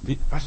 Was?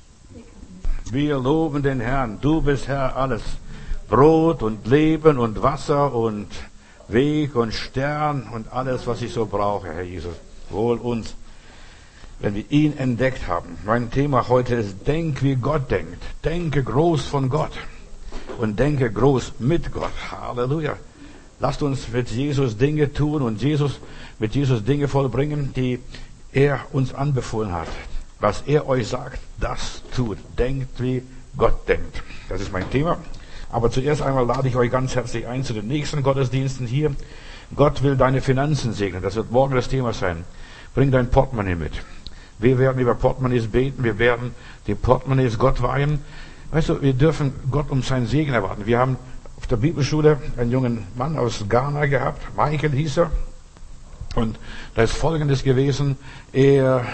Wir loben den Herrn. Du bist Herr alles. Brot und Leben und Wasser und Weg und Stern und alles, was ich so brauche, Herr Jesus. Wohl uns, wenn wir ihn entdeckt haben. Mein Thema heute ist, denk wie Gott denkt. Denke groß von Gott und denke groß mit Gott. Halleluja. Lasst uns mit Jesus Dinge tun und mit Jesus Dinge vollbringen, die er uns anbefohlen hat. Was er euch sagt, das tut. Denkt wie Gott denkt. Das ist mein Thema. Aber zuerst einmal lade ich euch ganz herzlich ein zu den nächsten Gottesdiensten hier. Gott will deine Finanzen segnen. Das wird morgen das Thema sein. Bring dein Portemonnaie mit. Wir werden über Portemonnaies beten. Wir werden die Portemonnaies Gott weihen. Weißt du, wir dürfen Gott um seinen Segen erwarten. Wir haben auf der Bibelschule einen jungen Mann aus Ghana gehabt. Michael hieß er. Und da ist Folgendes gewesen. Er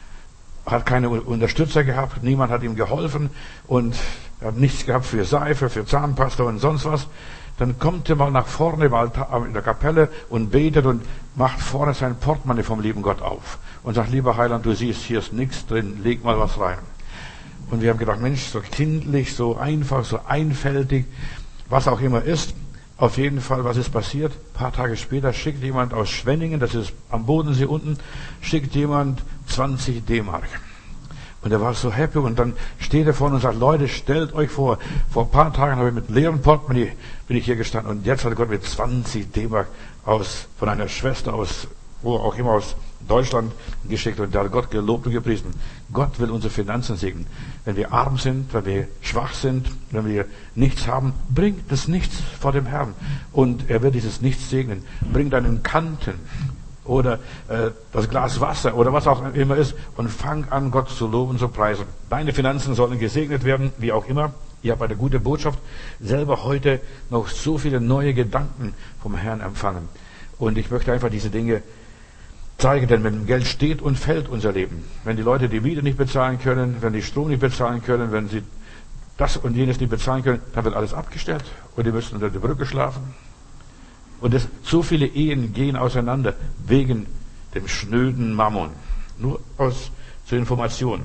hat keine Unterstützer gehabt. Niemand hat ihm geholfen. Und er hat nichts gehabt für Seife, für Zahnpasta und sonst was. Dann kommt er mal nach vorne in der Kapelle und betet und macht vorne sein Portemonnaie vom lieben Gott auf. Und sagt, lieber Heiland, du siehst, hier ist nichts drin, leg mal was rein. Und wir haben gedacht, Mensch, so kindlich, so einfach, so einfältig, was auch immer ist. Auf jeden Fall, was ist passiert? Ein paar Tage später schickt jemand aus Schwenningen, das ist am Bodensee unten, schickt jemand 20 D-Mark. Und er war so happy und dann steht er vorne und sagt, Leute, stellt euch vor ein paar Tagen habe ich mit leerem Portemonnaie bin ich hier gestanden und jetzt hat Gott mir 20 D-Mark von einer Schwester aus, wo auch immer aus Deutschland geschickt und da hat Gott gelobt und gepriesen. Gott will unsere Finanzen segnen. Wenn wir arm sind, wenn wir schwach sind, wenn wir nichts haben, bringt das Nichts vor dem Herrn und er wird dieses Nichts segnen. Bring deinen Kanten oder das Glas Wasser oder was auch immer ist und fang an, Gott zu loben, zu preisen. Deine Finanzen sollen gesegnet werden, wie auch immer. Ihr habt eine gute Botschaft, selber heute noch so viele neue Gedanken vom Herrn empfangen. Und ich möchte einfach diese Dinge zeigen, denn mit dem Geld steht und fällt unser Leben. Wenn die Leute die Miete nicht bezahlen können, wenn die Strom nicht bezahlen können, wenn sie das und jenes nicht bezahlen können, dann wird alles abgestellt und die müssen unter der Brücke schlafen. Und so viele Ehen gehen auseinander wegen dem schnöden Mammon. Nur zur Information.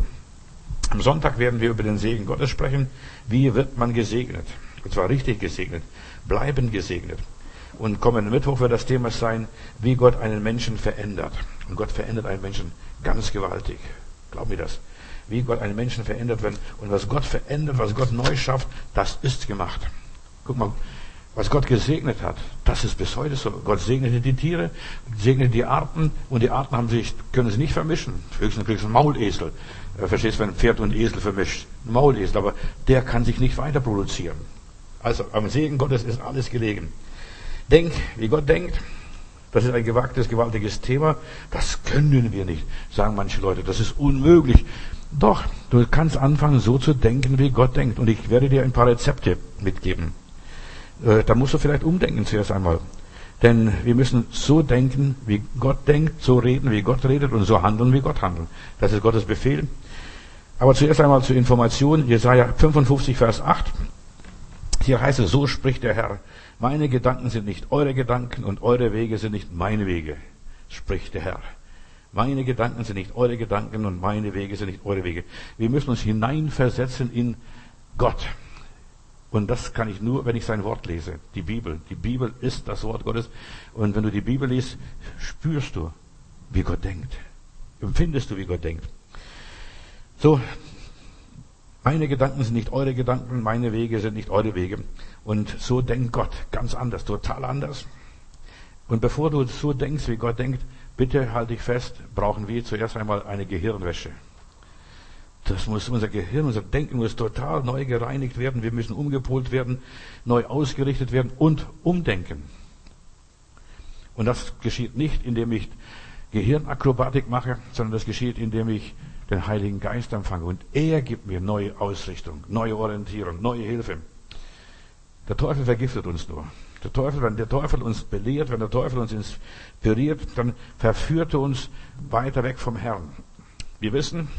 Am Sonntag werden wir über den Segen Gottes sprechen. Wie wird man gesegnet? Und zwar richtig gesegnet. Bleiben gesegnet. Und kommenden Mittwoch wird das Thema sein, wie Gott einen Menschen verändert. Und Gott verändert einen Menschen ganz gewaltig. Glaub mir das. Wie Gott einen Menschen verändert. Und was Gott verändert, was Gott neu schafft, das ist gemacht. Guck mal. Was Gott gesegnet hat, das ist bis heute so. Gott segnete die Tiere, segnete die Arten und die Arten können sich nicht vermischen. Höchstens ein Maulesel. Verstehst du, wenn Pferd und Esel vermischt? Ein Maulesel, aber der kann sich nicht weiter produzieren. Also am Segen Gottes ist alles gelegen. Denk, wie Gott denkt. Das ist ein gewaltiges Thema. Das können wir nicht, sagen manche Leute. Das ist unmöglich. Doch, du kannst anfangen, so zu denken, wie Gott denkt. Und ich werde dir ein paar Rezepte mitgeben. Da musst du vielleicht umdenken zuerst einmal. Denn wir müssen so denken, wie Gott denkt, so reden, wie Gott redet und so handeln, wie Gott handelt. Das ist Gottes Befehl. Aber zuerst einmal zur Information, Jesaja 55, Vers 8. Hier heißt es, so spricht der Herr. Meine Gedanken sind nicht eure Gedanken und eure Wege sind nicht meine Wege, spricht der Herr. Meine Gedanken sind nicht eure Gedanken und meine Wege sind nicht eure Wege. Wir müssen uns hineinversetzen in Gott. Und das kann ich nur, wenn ich sein Wort lese. Die Bibel. Die Bibel ist das Wort Gottes. Und wenn du die Bibel liest, spürst du, wie Gott denkt. Empfindest du, wie Gott denkt. So, meine Gedanken sind nicht eure Gedanken, meine Wege sind nicht eure Wege. Und so denkt Gott. Ganz anders, total anders. Und bevor du so denkst, wie Gott denkt, bitte halt dich fest, brauchen wir zuerst einmal eine Gehirnwäsche. Unser Gehirn, unser Denken muss total neu gereinigt werden. Wir müssen umgepolt werden, neu ausgerichtet werden und umdenken. Und das geschieht nicht, indem ich Gehirnakrobatik mache, sondern das geschieht, indem ich den Heiligen Geist empfange. Und er gibt mir neue Ausrichtung, neue Orientierung, neue Hilfe. Der Teufel vergiftet uns nur. Wenn der Teufel uns belehrt, wenn der Teufel uns inspiriert, dann verführt er uns weiter weg vom Herrn. Wir wissen,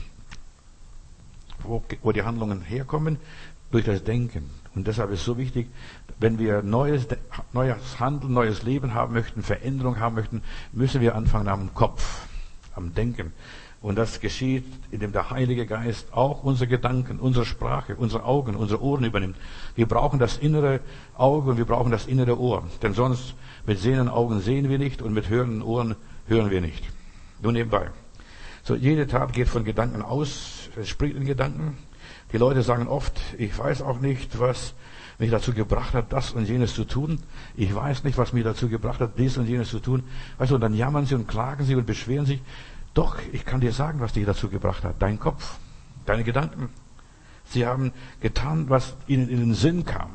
wo die Handlungen herkommen, durch das Denken. Und deshalb ist es so wichtig, wenn wir neues Handeln, neues Leben haben möchten, Veränderung haben möchten, müssen wir anfangen am Kopf, am Denken. Und das geschieht, indem der Heilige Geist auch unsere Gedanken, unsere Sprache, unsere Augen, unsere Ohren übernimmt. Wir brauchen das innere Auge und wir brauchen das innere Ohr. Denn sonst mit sehenden Augen sehen wir nicht und mit hörenden Ohren hören wir nicht. Nur nebenbei. So, jede Tat geht von Gedanken aus, es springt in Gedanken. Die Leute sagen oft, ich weiß auch nicht, was mich dazu gebracht hat, das und jenes zu tun. Ich weiß nicht, was mich dazu gebracht hat, dies und jenes zu tun. Weißt du, und dann jammern sie und klagen sie und beschweren sich. Doch, ich kann dir sagen, was dich dazu gebracht hat. Dein Kopf, deine Gedanken. Sie haben getan, was ihnen in den Sinn kam.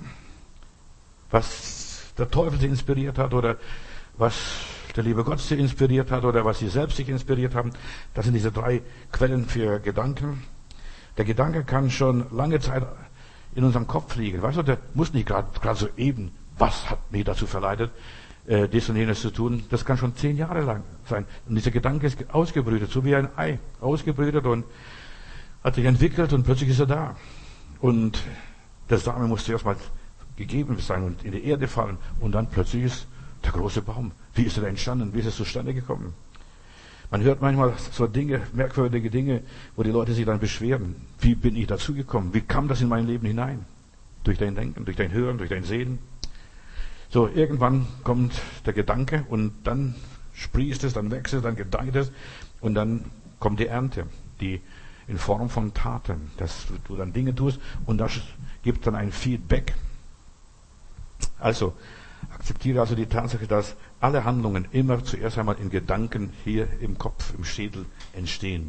Was der Teufel sie inspiriert hat oder was der liebe Gott sie inspiriert hat oder was sie selbst sich inspiriert haben. Das sind diese 3 Quellen für Gedanken. Der Gedanke kann schon lange Zeit in unserem Kopf liegen. Weißt du, der muss nicht gerade so eben, was hat mich dazu verleitet, dies und jenes zu tun. Das kann schon 10 Jahre lang sein. Und dieser Gedanke ist ausgebrütet, so wie ein Ei. Ausgebrütet und hat sich entwickelt und plötzlich ist er da. Und der Same muss zuerst mal gegeben sein und in die Erde fallen. Und dann plötzlich ist der große Baum. Wie ist er da entstanden? Wie ist es zustande gekommen? Man hört manchmal so Dinge, merkwürdige Dinge, wo die Leute sich dann beschweren. Wie bin ich dazu gekommen? Wie kam das in mein Leben hinein? Durch dein Denken, durch dein Hören, durch dein Sehen. So, irgendwann kommt der Gedanke und dann sprießt es, dann wächst es, dann gedeiht es und dann kommt die Ernte, die in Form von Taten, dass du dann Dinge tust und das gibt dann ein Feedback. Also, akzeptiere also die Tatsache, dass alle Handlungen immer zuerst einmal in Gedanken hier im Kopf, im Schädel entstehen.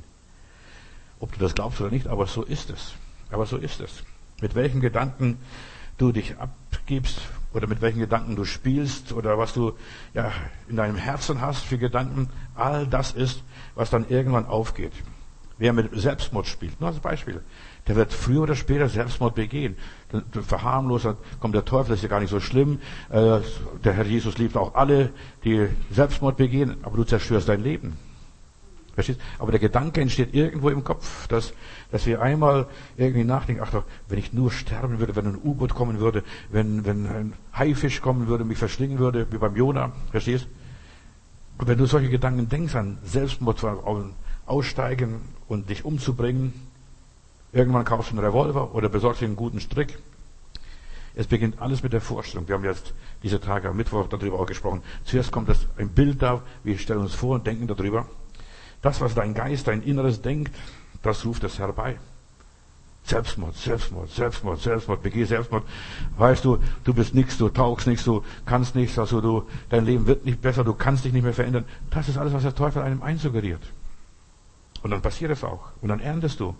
Ob du das glaubst oder nicht, aber so ist es. Aber so ist es. Mit welchen Gedanken du dich abgibst oder mit welchen Gedanken du spielst oder was du ja in deinem Herzen hast für Gedanken, all das ist, was dann irgendwann aufgeht. Wer mit Selbstmord spielt, nur als Beispiel, der wird früher oder später Selbstmord begehen. Verharmloser kommt der Teufel, das ist ja gar nicht so schlimm. Der Herr Jesus liebt auch alle, die Selbstmord begehen, aber du zerstörst dein Leben. Verstehst? Aber der Gedanke entsteht irgendwo im Kopf, dass wir einmal irgendwie nachdenken, ach doch, wenn ich nur sterben würde, wenn ein U-Boot kommen würde, wenn ein Haifisch kommen würde, mich verschlingen würde, wie beim Jona, verstehst? Und wenn du solche Gedanken denkst an Selbstmord, aussteigen und dich umzubringen, irgendwann kaufst du einen Revolver oder besorgst dir einen guten Strick. Es beginnt alles mit der Vorstellung. Wir haben jetzt diese Tage am Mittwoch darüber auch gesprochen. Zuerst kommt ein Bild da, wir stellen uns vor und denken darüber. Das, was dein Geist, dein Inneres denkt, das ruft es herbei. Selbstmord, Selbstmord, Selbstmord, Selbstmord, begeh Selbstmord. Weißt du, du bist nichts, du taugst nichts, du kannst nichts, also dein Leben wird nicht besser, du kannst dich nicht mehr verändern. Das ist alles, was der Teufel einem einsuggeriert. Und dann passiert es auch. Und dann erntest du.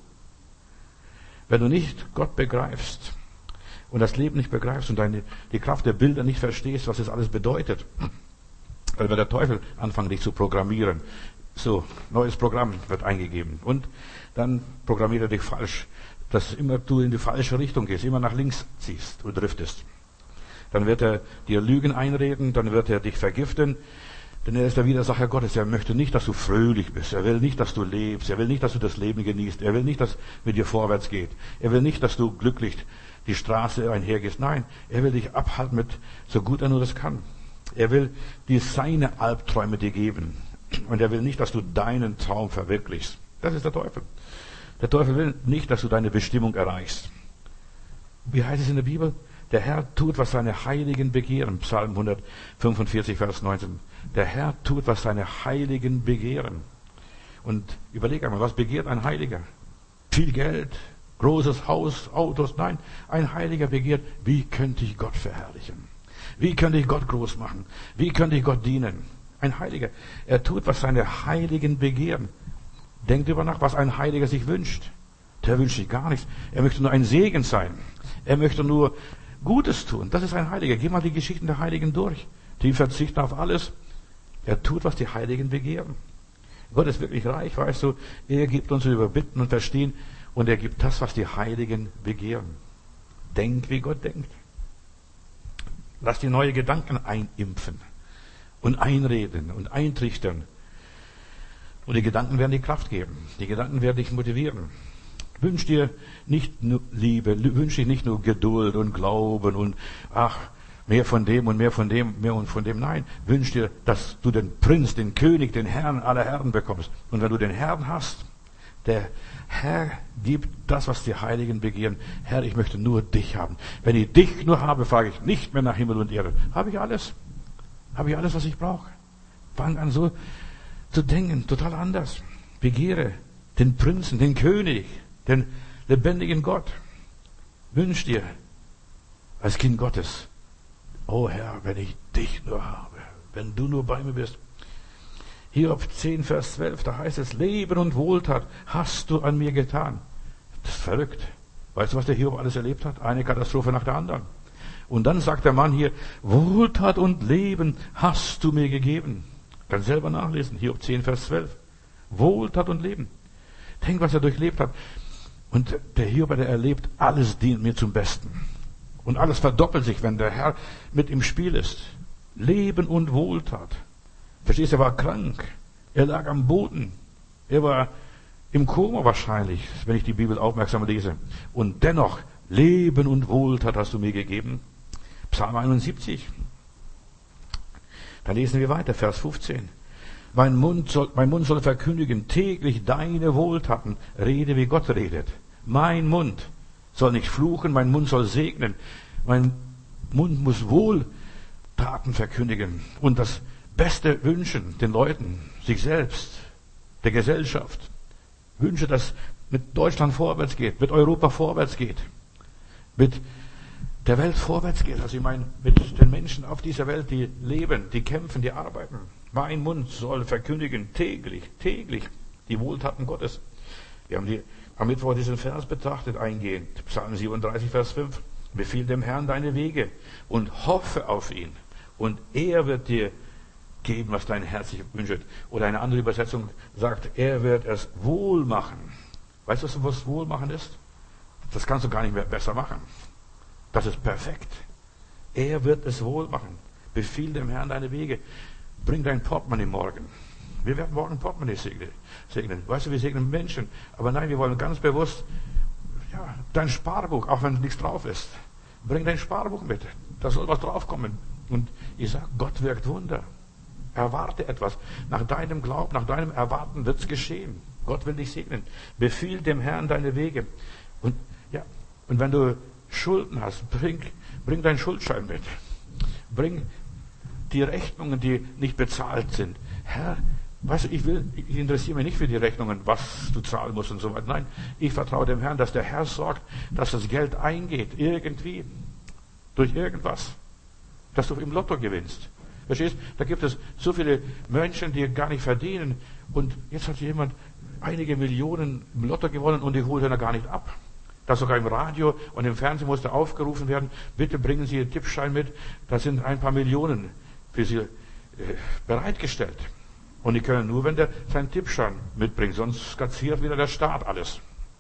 Wenn du nicht Gott begreifst und das Leben nicht begreifst und die Kraft der Bilder nicht verstehst, was das alles bedeutet, dann wird der Teufel anfangen, dich zu programmieren. So, neues Programm wird eingegeben. Und dann programmiert er dich falsch, dass immer du in die falsche Richtung gehst, immer nach links ziehst und driftest. Dann wird er dir Lügen einreden, dann wird er dich vergiften, denn er ist der Widersacher Gottes. Er möchte nicht, dass du fröhlich bist. Er will nicht, dass du lebst. Er will nicht, dass du das Leben genießt. Er will nicht, dass mit dir vorwärts geht. Er will nicht, dass du glücklich die Straße einhergehst. Nein, er will dich abhalten mit, so gut er nur das kann. Er will dir seine Albträume dir geben. Und er will nicht, dass du deinen Traum verwirklichst. Das ist der Teufel. Der Teufel will nicht, dass du deine Bestimmung erreichst. Wie heißt es in der Bibel? Der Herr tut, was seine Heiligen begehren. Psalm 145, Vers 19. Der Herr tut, was seine Heiligen begehren. Und überleg einmal, was begehrt ein Heiliger? Viel Geld, großes Haus, Autos? Nein, ein Heiliger begehrt, wie könnte ich Gott verherrlichen? Wie könnte ich Gott groß machen? Wie könnte ich Gott dienen? Ein Heiliger. Er tut, was seine Heiligen begehren. Denkt darüber nach, was ein Heiliger sich wünscht. Der wünscht sich gar nichts. Er möchte nur ein Segen sein. Er möchte nur Gutes tun. Das ist ein Heiliger. Geh mal die Geschichten der Heiligen durch. Die verzichten auf alles. Er tut, was die Heiligen begehren. Gott ist wirklich reich, weißt du. Er gibt uns über Bitten und Verstehen und er gibt das, was die Heiligen begehren. Denk, wie Gott denkt. Lass die neue Gedanken einimpfen und einreden und eintrichtern. Und die Gedanken werden dir Kraft geben. Die Gedanken werden dich motivieren. Wünsch dir nicht nur Liebe, wünsch dir nicht nur Geduld und Glauben und mehr von dem und mehr von dem, mehr und von dem. Nein, wünsch dir, dass du den Prinz, den König, den Herrn aller Herren bekommst. Und wenn du den Herrn hast, Der Herr gibt das, was die Heiligen begehren. Herr, ich möchte nur dich haben. Wenn ich dich nur habe, frage ich nicht mehr nach Himmel und Erde. Habe ich alles? Habe ich alles, was ich brauche? Fang an so zu denken, total anders. Begehre den Prinzen, den König, den lebendigen Gott. Wünsch dir als Kind Gottes, oh Herr, wenn ich dich nur habe, wenn du nur bei mir bist. Hiob 10, Vers 12, da heißt es, Leben und Wohltat hast du an mir getan. Das ist verrückt. Weißt du, was der Hiob alles erlebt hat? Eine Katastrophe nach der anderen. Und dann sagt der Mann hier, Wohltat und Leben hast du mir gegeben. Kannst selber nachlesen, Hiob 10, Vers 12. Wohltat und Leben. Denk, was er durchlebt hat. Und der Hiob, der erlebt, alles dient mir zum Besten. Und alles verdoppelt sich, wenn der Herr mit im Spiel ist. Leben und Wohltat. Verstehst du, er war krank. Er lag am Boden. Er war im Koma wahrscheinlich, wenn ich die Bibel aufmerksam lese. Und dennoch, Leben und Wohltat hast du mir gegeben. Psalm 71. Da lesen wir weiter, Vers 15. Mein Mund soll verkündigen täglich deine Wohltaten. Rede, wie Gott redet. Mein Mund soll nicht fluchen, mein Mund soll segnen. Mein Mund muss Wohltaten verkündigen und das Beste wünschen den Leuten, sich selbst, der Gesellschaft. Wünsche, dass mit Deutschland vorwärts geht, mit Europa vorwärts geht, mit der Welt vorwärts geht. Also ich meine, mit den Menschen auf dieser Welt, die leben, die kämpfen, die arbeiten. Mein Mund soll verkündigen täglich die Wohltaten Gottes. Wir haben am Mittwoch diesen Vers betrachtet eingehend. Psalm 37, Vers 5. Befiehl dem Herrn deine Wege und hoffe auf ihn. Und er wird dir geben, was dein Herz sich wünscht. Oder eine andere Übersetzung sagt, er wird es wohl machen. Weißt du, was Wohlmachen ist? Das kannst du gar nicht mehr besser machen. Das ist perfekt. Er wird es wohl machen. Befiehl dem Herrn deine Wege. Bring dein Portemonnaie morgen. Wir werden morgen Portemonnaie segnen. Weißt du, wir segnen Menschen. Aber nein, wir wollen ganz bewusst, dein Sparbuch, auch wenn nichts drauf ist. Bring dein Sparbuch mit. Da soll was draufkommen. Und ich sage, Gott wirkt Wunder. Erwarte etwas. Nach deinem Glauben, nach deinem Erwarten wird es geschehen. Gott will dich segnen. Befiehl dem Herrn deine Wege. Und wenn du Schulden hast, bring deinen Schuldschein mit. Bring die Rechnungen, die nicht bezahlt sind. Herr, weißt du, ich interessiere mich nicht für die Rechnungen, was du zahlen musst und so weiter. Nein, ich vertraue dem Herrn, dass der Herr sorgt, dass das Geld eingeht, irgendwie, durch irgendwas, dass du im Lotto gewinnst. Verstehst? Da gibt es so viele Menschen, die gar nicht verdienen. Und jetzt hat jemand einige Millionen im Lotto gewonnen und die holt er gar nicht ab. Das sogar im Radio und im Fernsehen musste aufgerufen werden, bitte bringen Sie Ihren Tippschein mit, da sind ein paar Millionen für Sie bereitgestellt. Und die können nur, wenn der seinen Tippschein mitbringt, sonst skizziert wieder der Staat alles.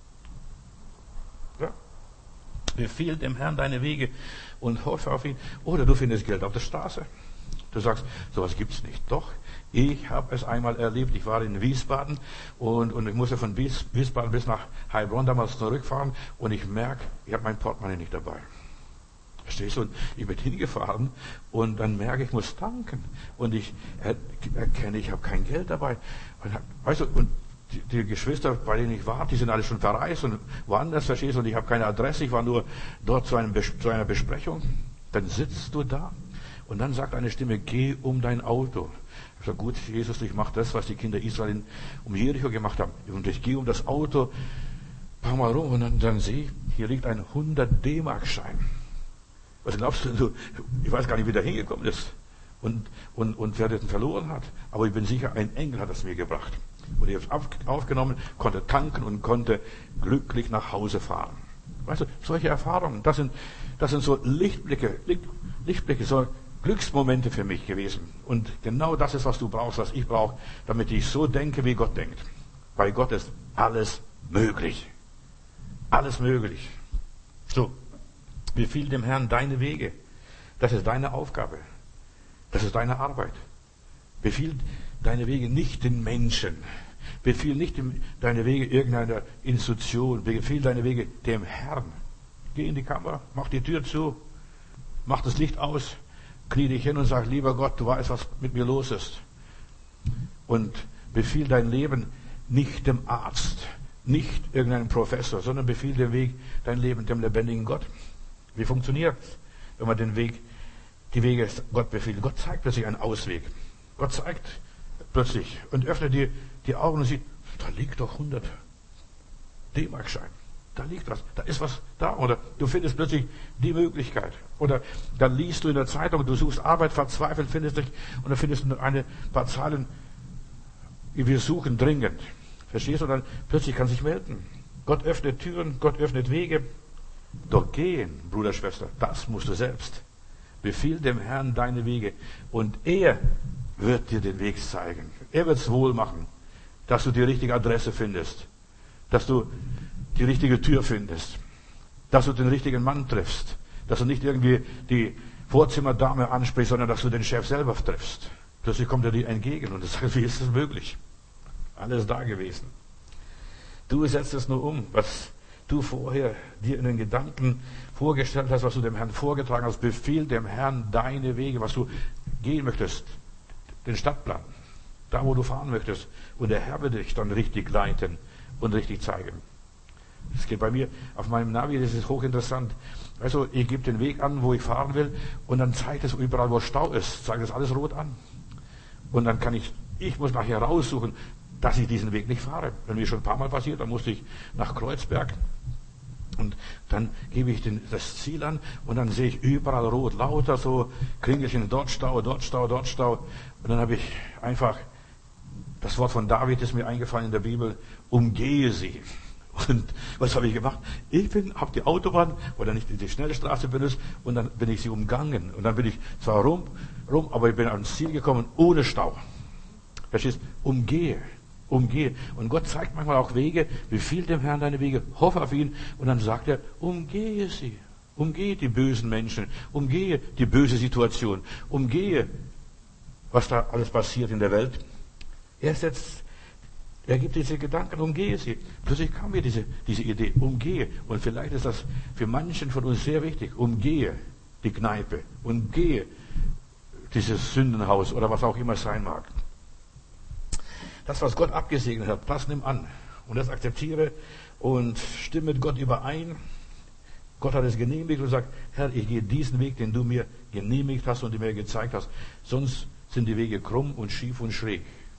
Ja. Befiehl dem Herrn deine Wege und hoffe auf ihn. Oder du findest Geld auf der Straße. Du sagst, sowas gibt's nicht. Doch, ich habe es einmal erlebt. Ich war in Wiesbaden und ich musste von Wiesbaden bis nach Heilbronn damals zurückfahren und ich merke, ich habe mein Portemonnaie nicht dabei. Verstehst du? Und ich bin hingefahren und dann merke ich, muss tanken. Und ich erkenne, ich habe kein Geld dabei. Und, weißt du, und die Geschwister, bei denen ich war, die sind alle schon verreist und woanders, verstehst du? Und ich habe keine Adresse, ich war nur dort zu einer Besprechung. Dann sitzt du da und dann sagt eine Stimme, geh um dein Auto. Ich sage, gut, Jesus, ich mache das, was die Kinder Israel um Jericho gemacht haben. Und ich gehe um das Auto ein paar Mal rum und dann sehe ich, hier liegt ein 100 D-Mark-Schein. Was glaubst du? Ich weiß gar nicht, wie der hingekommen ist und wer den verloren hat. Aber ich bin sicher, ein Engel hat es mir gebracht. Und ich habe es aufgenommen, konnte tanken und konnte glücklich nach Hause fahren. Weißt du, solche Erfahrungen, das sind so Lichtblicke, so Glücksmomente für mich gewesen. Und genau das ist, was du brauchst, was ich brauche, damit ich so denke, wie Gott denkt. Bei Gott ist alles möglich. Alles möglich. So. Befiehl dem Herrn deine Wege. Das ist deine Aufgabe. Das ist deine Arbeit. Befiehl deine Wege nicht den Menschen. Befiehl nicht deine Wege irgendeiner Institution. Befiehl deine Wege dem Herrn. Geh in die Kammer, mach die Tür zu, mach das Licht aus, knie dich hin und sag, lieber Gott, du weißt, was mit mir los ist. Und befiehl dein Leben nicht dem Arzt, nicht irgendeinem Professor, sondern befiehl den Weg, dein Leben dem lebendigen Gott. Wie funktioniert es, wenn man die Wege Gott befiehlt? Gott zeigt plötzlich einen Ausweg. Gott zeigt plötzlich und öffnet dir die Augen und sieht, da liegt doch 100 D-Mark-Schein. Da liegt was, da ist was da. Oder du findest plötzlich die Möglichkeit. Oder dann liest du in der Zeitung, du suchst Arbeit, verzweifelt, findest dich und dann findest du ein paar Zahlen, wir suchen dringend. Verstehst du? Und dann plötzlich kann sich melden. Gott öffnet Türen, Gott öffnet Wege. Doch gehen, Bruder, Schwester, das musst du selbst. Befiehl dem Herrn deine Wege und er wird dir den Weg zeigen. Er wird es wohl machen, dass du die richtige Adresse findest, dass du die richtige Tür findest, dass du den richtigen Mann triffst, dass du nicht irgendwie die Vorzimmerdame ansprichst, sondern dass du den Chef selber triffst. Plötzlich kommt er dir entgegen und du sagst, wie ist das möglich? Alles da gewesen. Du setzt es nur um, was du vorher dir in den Gedanken vorgestellt hast, was du dem Herrn vorgetragen hast. Befiehl dem Herrn deine Wege, was du gehen möchtest, den Stadtplan, da wo du fahren möchtest. Und der Herr wird dich dann richtig leiten und richtig zeigen. Das geht bei mir auf meinem Navi, das ist hochinteressant. Also ich gebe den Weg an, wo ich fahren will und dann zeigt es überall, wo Stau ist, zeigt es alles rot an. Und dann kann ich muss nachher raussuchen, dass ich diesen Weg nicht fahre. Wenn mir schon ein paar Mal passiert, dann musste ich nach Kreuzberg und dann gebe ich das Ziel an und dann sehe ich überall rot, lauter so Kringelchen, dort Stau, dort Stau, dort Stau. Und dann habe ich einfach, das Wort von David ist mir eingefallen in der Bibel, umgehe sie. Und was habe ich gemacht? Ich habe die Autobahn oder nicht die Schnellstraße benutzt und dann bin ich sie umgangen. Und dann bin ich zwar rum, aber ich bin ans Ziel gekommen ohne Stau. Verstehst? Umgehe. Und Gott zeigt manchmal auch Wege, befiehl dem Herrn deine Wege, hoffe auf ihn und dann sagt er, umgehe sie. Umgehe die bösen Menschen, umgehe die böse Situation, umgehe, was da alles passiert in der Welt. Er gibt diese Gedanken, umgehe sie. Plötzlich kam mir diese Idee, umgehe. Und vielleicht ist das für manchen von uns sehr wichtig. Umgehe die Kneipe, umgehe dieses Sündenhaus oder was auch immer es sein mag. Das, was Gott abgesegnet hat, das nimm an. Und das akzeptiere und stimme mit Gott überein. Gott hat es genehmigt und sagt, Herr, ich gehe diesen Weg, den du mir genehmigt hast und den mir gezeigt hast. Sonst sind die Wege krumm und schief und schräg.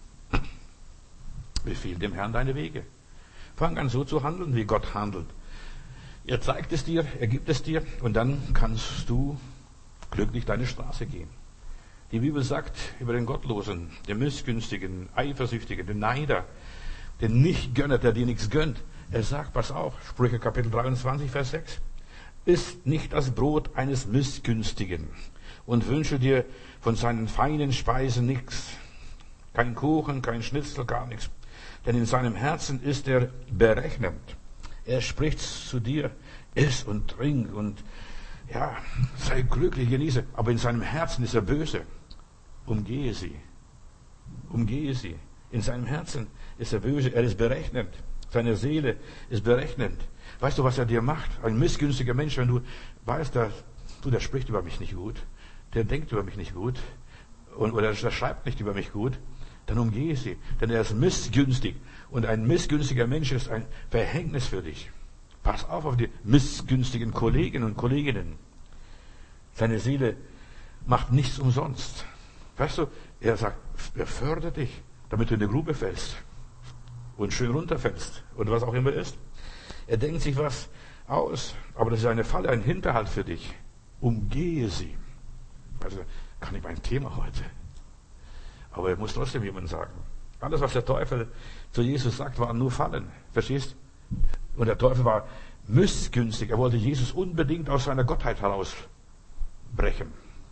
Befiehl dem Herrn deine Wege. Fang an, so zu handeln, wie Gott handelt. Er zeigt es dir, er gibt es dir und dann kannst du glücklich deine Straße gehen. Die Bibel sagt über den Gottlosen, den Missgünstigen, Eifersüchtigen, den Neider, den Nichtgönner, der dir nichts gönnt. Er sagt, pass auf, Sprüche Kapitel 23, Vers 6. Iss nicht das Brot eines Missgünstigen und wünsche dir von seinen feinen Speisen nichts. Kein Kuchen, kein Schnitzel, gar nichts. Denn in seinem Herzen ist er berechnend. Er spricht zu dir, iss und trink und ja, sei glücklich, genieße. Aber in seinem Herzen ist er böse. Umgehe sie. Umgehe sie. In seinem Herzen ist er böse. Er ist berechnend. Seine Seele ist berechnend. Weißt du, was er dir macht? Ein missgünstiger Mensch, wenn du weißt, der spricht über mich nicht gut. Der denkt über mich nicht gut. Oder der schreibt nicht über mich gut. Dann umgehe sie. Denn er ist missgünstig. Und ein missgünstiger Mensch ist ein Verhängnis für dich. Pass auf die missgünstigen Kollegen und Kolleginnen. Seine Seele macht nichts umsonst. Weißt du, er sagt, er fördert dich, damit du in die Grube fällst. Und schön runterfällst. Und was auch immer ist. Er denkt sich was aus. Aber das ist eine Falle, ein Hinterhalt für dich. Umgehe sie. Also, gar nicht mein Thema heute. Aber er muss trotzdem jemand sagen. Alles, was der Teufel zu Jesus sagt, waren nur Fallen. Verstehst? Und der Teufel war missgünstig. Er wollte Jesus unbedingt aus seiner Gottheit herausbrechen.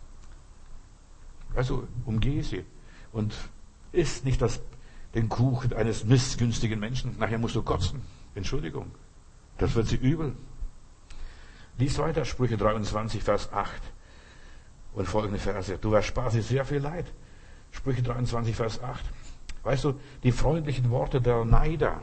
Also umgehe sie. Und iss nicht den Kuchen eines missgünstigen Menschen. Nachher musst du kotzen. Entschuldigung. Das wird sie übel. Lies weiter, Sprüche 23, Vers 8. Und folgende Verse. Du ersparst dir sehr viel Leid. Sprüche 23, Vers 8. Weißt du, die freundlichen Worte der Neider,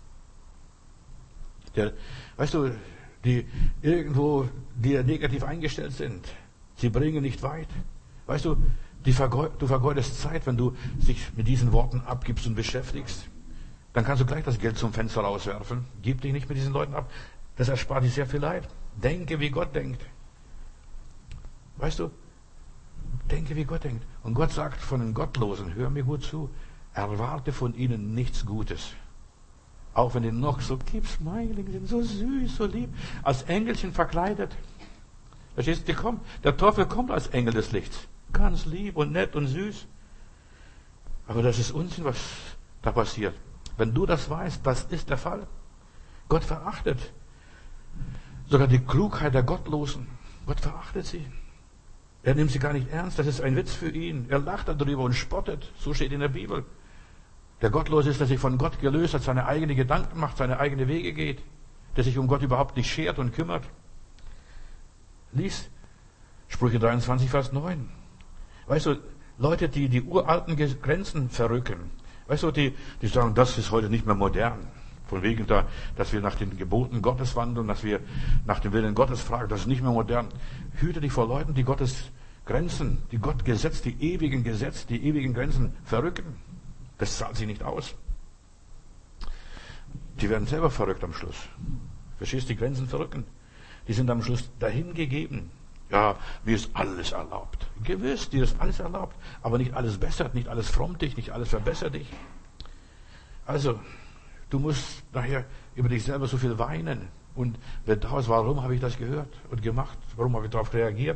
weißt du, die irgendwo dir negativ eingestellt sind, sie bringen nicht weit. Weißt du, du vergeudest Zeit, wenn du dich mit diesen Worten abgibst und beschäftigst. Dann kannst du gleich das Geld zum Fenster rauswerfen. Gib dich nicht mit diesen Leuten ab. Das erspart dir sehr viel Leid. Denke, wie Gott denkt. Weißt du? Denke, wie Gott denkt. Und Gott sagt von den Gottlosen, hör mir gut zu, erwarte von ihnen nichts Gutes. Auch wenn die noch so Smiling sind, so süß, so lieb, als Engelchen verkleidet. Verstehst du? Der Teufel kommt als Engel des Lichts. Ganz lieb und nett und süß. Aber das ist Unsinn, was da passiert. Wenn du das weißt, das ist der Fall. Gott verachtet sogar die Klugheit der Gottlosen. Gott verachtet sie. Er nimmt sie gar nicht ernst. Das ist ein Witz für ihn. Er lacht darüber und spottet. So steht in der Bibel. Der Gottlose ist, der sich von Gott gelöst hat, seine eigenen Gedanken macht, seine eigenen Wege geht, der sich um Gott überhaupt nicht schert und kümmert. Lies Sprüche 23, Vers 9. Weißt du, Leute, die die uralten Grenzen verrücken, weißt du, die sagen, das ist heute nicht mehr modern. Von wegen da, dass wir nach den Geboten Gottes wandeln, dass wir nach dem Willen Gottes fragen, das ist nicht mehr modern. Hüte dich vor Leuten, die Gottes Grenzen, die Gott gesetzt, die ewigen Grenzen verrücken. Das zahlt sich nicht aus. Die werden selber verrückt am Schluss. Verstehst du, die Grenzen verrücken? Die sind am Schluss dahin gegeben. Ja, mir ist alles erlaubt. Gewiss, dir ist alles erlaubt. Aber nicht alles bessert, nicht alles frommt dich, nicht alles verbessert dich. Also, du musst nachher über dich selber so viel weinen. Und bedauerst, warum habe ich das gehört und gemacht? Warum habe ich darauf reagiert?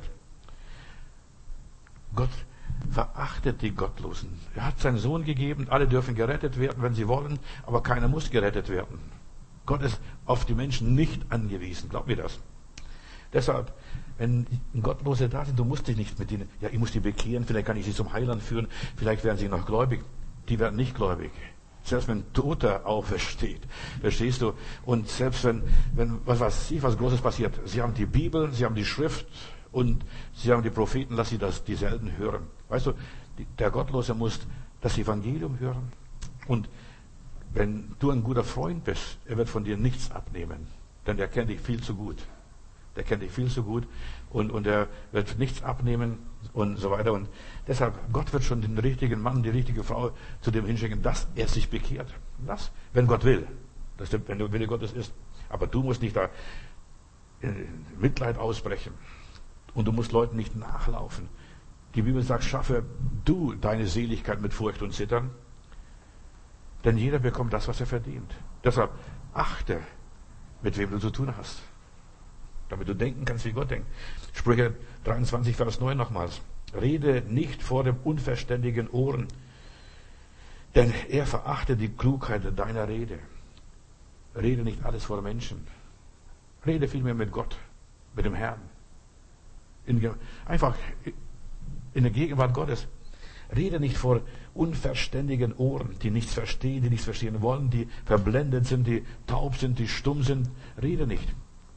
Gott verachtet die Gottlosen. Er hat seinen Sohn gegeben, alle dürfen gerettet werden, wenn sie wollen, aber keiner muss gerettet werden. Gott ist auf die Menschen nicht angewiesen, glaub mir das. Deshalb, wenn Gottlose da sind, du musst dich nicht mit ihnen, ja, ich muss die bekehren, vielleicht kann ich sie zum Heiland führen, vielleicht werden sie noch gläubig. Die werden nicht gläubig. Selbst wenn ein Toter aufersteht, verstehst du? Und selbst wenn was Großes passiert, sie haben die Bibel, sie haben die Schrift, und sie haben die Propheten, lass sie dieselben hören. Weißt du, der Gottlose muss das Evangelium hören. Und wenn du ein guter Freund bist, er wird von dir nichts abnehmen. Denn er kennt dich viel zu gut. Der kennt dich viel zu gut. Und er wird nichts abnehmen und so weiter. Und deshalb, Gott wird schon den richtigen Mann, die richtige Frau zu dem hinschicken, dass er sich bekehrt. Das, wenn Gott will. Das stimmt, wenn der Wille Gottes ist. Aber du musst nicht da in Mitleid ausbrechen. Und du musst Leuten nicht nachlaufen. Die Bibel sagt, schaffe du deine Seligkeit mit Furcht und Zittern. Denn jeder bekommt das, was er verdient. Deshalb achte, mit wem du zu tun hast. Damit du denken kannst, wie Gott denkt. Sprüche 23, Vers 9 nochmals. Rede nicht vor dem unverständigen Ohren, denn er verachtet die Klugheit deiner Rede. Rede nicht alles vor Menschen. Rede vielmehr mit Gott, mit dem Herrn. Einfach in der Gegenwart Gottes. Rede nicht vor unverständigen Ohren, die nichts verstehen, die nichts verstehen wollen, die verblendet sind, die taub sind, die stumm sind. Rede nicht.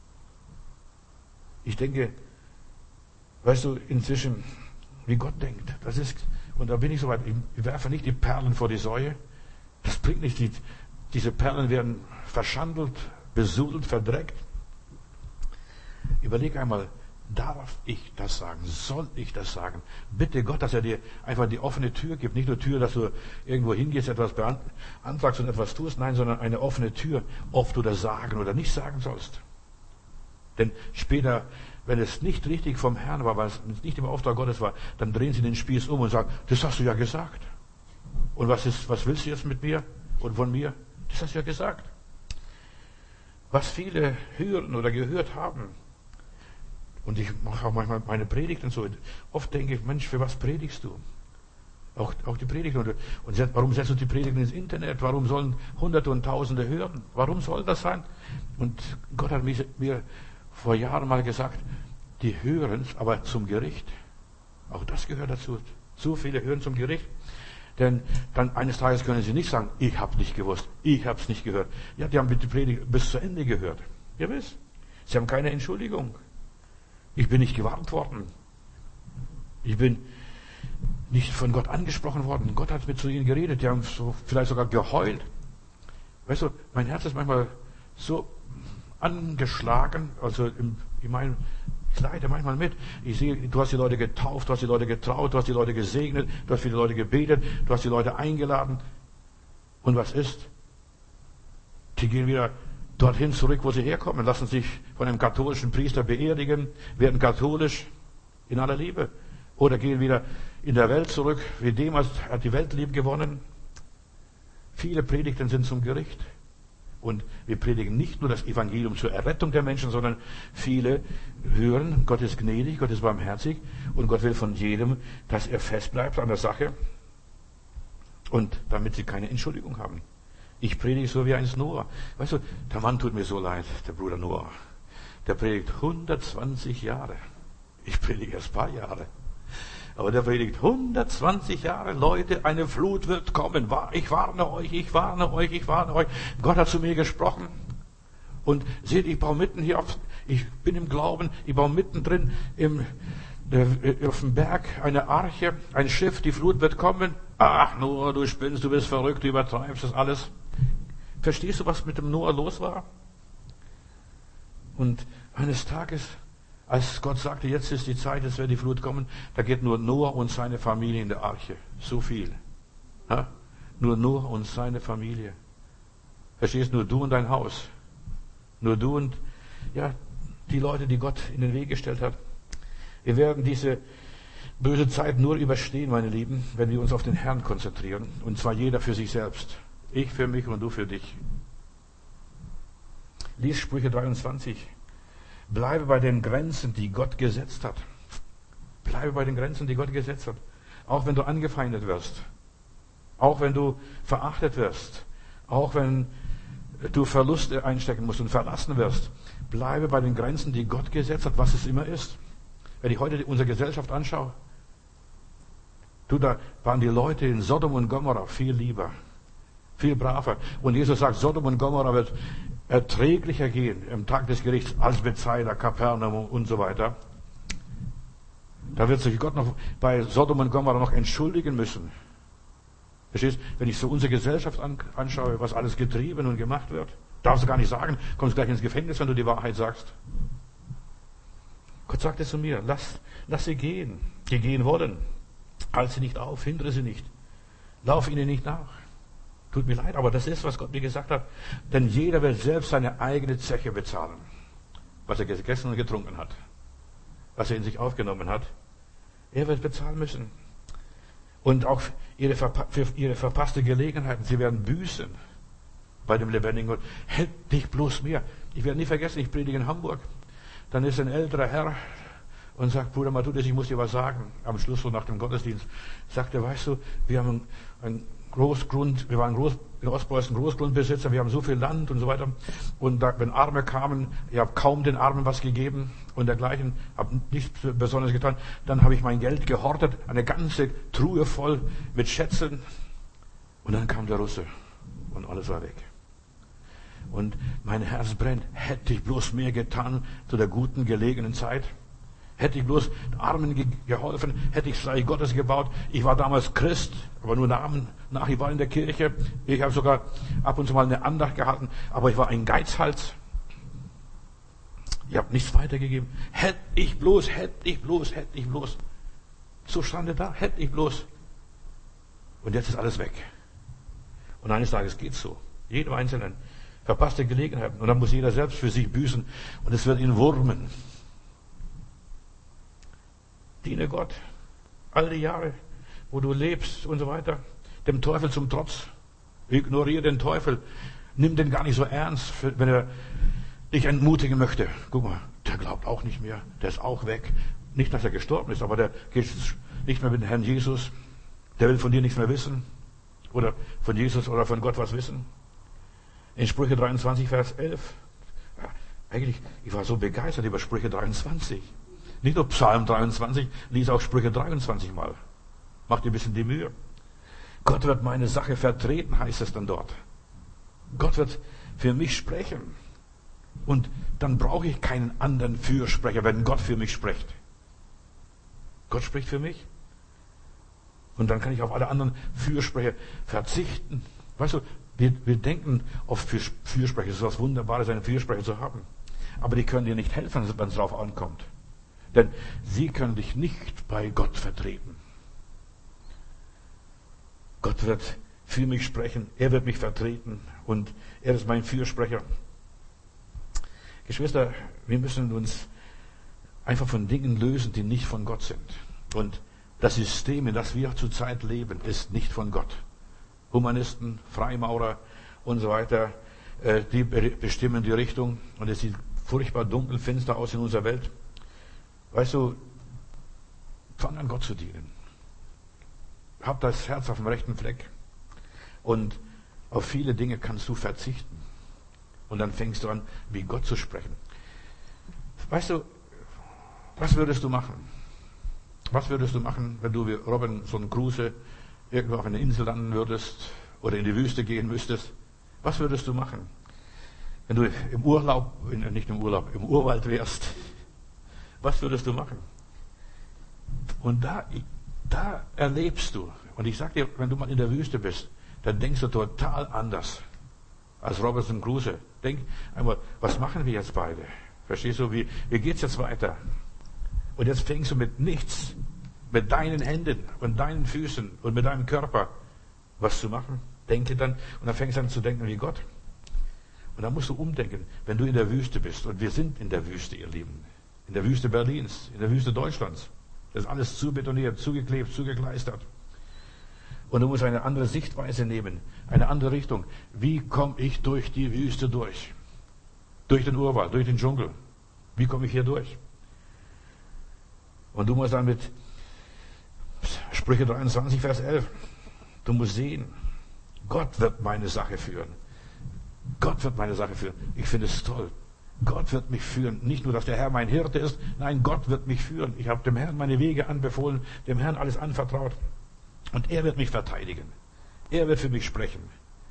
Ich denke, weißt du, inzwischen, wie Gott denkt. Das ist, und da bin ich soweit, ich werfe nicht die Perlen vor die Säue. Das bringt nicht, diese Perlen werden verschandelt, besudelt, verdreckt. Überleg einmal, darf ich das sagen? Soll ich das sagen? Bitte Gott, dass er dir einfach die offene Tür gibt. Nicht nur Tür, dass du irgendwo hingehst, etwas beantragst und etwas tust. Nein, sondern eine offene Tür, ob du das sagen oder nicht sagen sollst. Denn später, wenn es nicht richtig vom Herrn war, weil es nicht im Auftrag Gottes war, dann drehen sie den Spieß um und sagen, das hast du ja gesagt. Und was willst du jetzt mit mir und von mir? Das hast du ja gesagt. Was viele hören oder gehört haben, und ich mache auch manchmal meine Predigten so. Oft denke ich, Mensch, für was predigst du? Auch die Predigten. Und warum setzt du die Predigten ins Internet? Warum sollen Hunderte und Tausende hören? Warum soll das sein? Und Gott hat mir vor Jahren mal gesagt, die hören es, aber zum Gericht. Auch das gehört dazu. Zu viele hören zum Gericht. Denn dann eines Tages können sie nicht sagen, ich habe nicht gewusst, ich habe es nicht gehört. Ja, die haben die Predigt bis zu Ende gehört. Ihr wisst, sie haben keine Entschuldigung. Ich bin nicht gewarnt worden. Ich bin nicht von Gott angesprochen worden. Gott hat mit zu ihnen geredet. Die haben vielleicht sogar geheult. Weißt du, mein Herz ist manchmal so angeschlagen. Also, ich meine, ich leide manchmal mit. Ich sehe, du hast die Leute getauft, du hast die Leute getraut, du hast die Leute gesegnet, du hast für die Leute gebetet, du hast die Leute eingeladen. Und was ist? Die gehen wieder dorthin zurück, wo sie herkommen, lassen sich von einem katholischen Priester beerdigen, werden katholisch in aller Liebe. Oder gehen wieder in der Welt zurück, wie Demas hat die Welt lieb gewonnen. Viele Predigten sind zum Gericht. Und wir predigen nicht nur das Evangelium zur Errettung der Menschen, sondern viele hören, Gott ist gnädig, Gott ist barmherzig und Gott will von jedem, dass er fest bleibt an der Sache und damit sie keine Entschuldigung haben. Ich predige so wie eins Noah. Weißt du, der Mann tut mir so leid, der Bruder Noah. Der predigt 120 Jahre. Ich predige erst ein paar Jahre. Aber der predigt 120 Jahre, Leute, eine Flut wird kommen. Ich warne euch, ich warne euch, ich warne euch. Gott hat zu mir gesprochen. Und seht, ich baue mitten hier ich bin im Glauben, ich baue mittendrin auf dem Berg eine Arche, ein Schiff, die Flut wird kommen. Ach, Noah, du spinnst, du bist verrückt, du übertreibst das alles. Verstehst du, was mit dem Noah los war? Und eines Tages, als Gott sagte, jetzt ist die Zeit, jetzt wird die Flut kommen, da geht nur Noah und seine Familie in der Arche. So viel. Ja? Nur Noah und seine Familie. Verstehst du, nur du und dein Haus. Nur du und die Leute, die Gott in den Weg gestellt hat. Wir werden diese böse Zeit nur überstehen, meine Lieben, wenn wir uns auf den Herrn konzentrieren. Und zwar jeder für sich selbst. Ich für mich und du für dich. Lies Sprüche 23. Bleibe bei den Grenzen, die Gott gesetzt hat. Bleibe bei den Grenzen, die Gott gesetzt hat. Auch wenn du angefeindet wirst. Auch wenn du verachtet wirst. Auch wenn du Verluste einstecken musst und verlassen wirst. Bleibe bei den Grenzen, die Gott gesetzt hat, was es immer ist. Wenn ich heute unsere Gesellschaft anschaue, da waren die Leute in Sodom und Gomorra viel lieber, viel braver. Und Jesus sagt, Sodom und Gomorra wird erträglicher gehen im Tag des Gerichts als Bethsaida, Kapernaum und so weiter. Da wird sich Gott noch bei Sodom und Gomorra noch entschuldigen müssen. Verstehst? Wenn ich so unsere Gesellschaft anschaue, was alles getrieben und gemacht wird, darfst du gar nicht sagen, kommst gleich ins Gefängnis, wenn du die Wahrheit sagst. Gott sagte zu mir, lass sie gehen, die gehen wollen. Halt sie nicht auf, hindere sie nicht. Lauf ihnen nicht nach. Tut mir leid, aber das ist, was Gott mir gesagt hat. Denn jeder wird selbst seine eigene Zeche bezahlen. Was er gegessen und getrunken hat. Was er in sich aufgenommen hat. Er wird bezahlen müssen. Und auch für ihre verpasste Gelegenheiten. Sie werden büßen bei dem lebendigen Gott. Hält dich bloß mehr. Ich werde nie vergessen, ich predige in Hamburg. Dann ist ein älterer Herr und sagt, Bruder Matthäus, ich muss dir was sagen. Am Schluss so nach dem Gottesdienst sagt er, weißt du, wir haben einen Großgrund, wir waren in Ostpreußen Großgrundbesitzer, wir haben so viel Land und so weiter. Und wenn Arme kamen, ich habe kaum den Armen was gegeben und dergleichen, habe nichts Besonderes getan. Dann habe ich mein Geld gehortet, eine ganze Truhe voll mit Schätzen. Und dann kam der Russe und alles war weg. Und mein Herz brennt. Hätte ich bloß mehr getan zu der guten, gelegenen Zeit? Hätte ich bloß den Armen geholfen? Hätte ich das Reich Gottes gebaut? Ich war damals Christ, aber nur nach. Ich war in der Kirche. Ich habe sogar ab und zu mal eine Andacht gehalten. Aber ich war ein Geizhals. Ich habe nichts weitergegeben. Hätte ich bloß. So stand er da. Hätte ich bloß. Und jetzt ist alles weg. Und eines Tages geht's so. Jedem Einzelnen. Verpasste Gelegenheiten. Und dann muss jeder selbst für sich büßen. Und es wird ihn wurmen. Diene Gott. All die Jahre, wo du lebst und so weiter. Dem Teufel zum Trotz. Ignoriere den Teufel. Nimm den gar nicht so ernst, wenn er dich entmutigen möchte. Guck mal, der glaubt auch nicht mehr. Der ist auch weg. Nicht, dass er gestorben ist, aber der geht nicht mehr mit dem Herrn Jesus. Der will von dir nichts mehr wissen. Oder von Jesus oder von Gott was wissen. In Sprüche 23, Vers 11. Ja, eigentlich, ich war so begeistert über Sprüche 23. Nicht nur Psalm 23, lies auch Sprüche 23 mal. Mach dir ein bisschen die Mühe. Gott wird meine Sache vertreten, heißt es dann dort. Gott wird für mich sprechen. Und dann brauche ich keinen anderen Fürsprecher, wenn Gott für mich spricht. Gott spricht für mich. Und dann kann ich auf alle anderen Fürsprecher verzichten. Weißt du, wir denken oft Fürsprecher, es ist was Wunderbares, einen Fürsprecher zu haben. Aber die können dir nicht helfen, wenn es darauf ankommt. Denn sie können dich nicht bei Gott vertreten. Gott wird für mich sprechen. Er wird mich vertreten und er ist mein Fürsprecher. Geschwister, wir müssen uns einfach von Dingen lösen, die nicht von Gott sind. Und das System, in das wir zurzeit leben, ist nicht von Gott. Humanisten, Freimaurer und so weiter, die bestimmen die Richtung und es sieht furchtbar dunkel, finster aus in unserer Welt. Weißt du, fang an, Gott zu dienen. Hab das Herz auf dem rechten Fleck und auf viele Dinge kannst du verzichten. Und dann fängst du an, wie Gott zu sprechen. Weißt du, was würdest du machen? Was würdest du machen, wenn du wie Robinson Crusoe irgendwo auf einer Insel landen würdest oder in die Wüste gehen müsstest? Was würdest du machen? Wenn du im Urwald wärst, was würdest du machen? Und da erlebst du, und ich sag dir, wenn du mal in der Wüste bist, dann denkst du total anders als Robinson Crusoe. Denk einmal, was machen wir jetzt beide? Verstehst du, wie geht's jetzt weiter? Und jetzt fängst du mit nichts, mit deinen Händen und deinen Füßen und mit deinem Körper was zu machen. Denke dann, und dann fängst du an zu denken wie Gott. Und dann musst du umdenken, wenn du in der Wüste bist. Und wir sind in der Wüste, ihr Lieben. In der Wüste Berlins, in der Wüste Deutschlands. Das ist alles zubetoniert, zugeklebt, zugekleistert. Und du musst eine andere Sichtweise nehmen, eine andere Richtung. Wie komme ich durch die Wüste durch? Durch den Urwald, durch den Dschungel. Wie komme ich hier durch? Und du musst dann mit Sprüche 23, Vers 11, du musst sehen, Gott wird meine Sache führen. Gott wird meine Sache führen. Ich finde es toll. Gott wird mich führen. Nicht nur, dass der Herr mein Hirte ist, nein, Gott wird mich führen. Ich habe dem Herrn meine Wege anbefohlen, dem Herrn alles anvertraut. Und er wird mich verteidigen. Er wird für mich sprechen.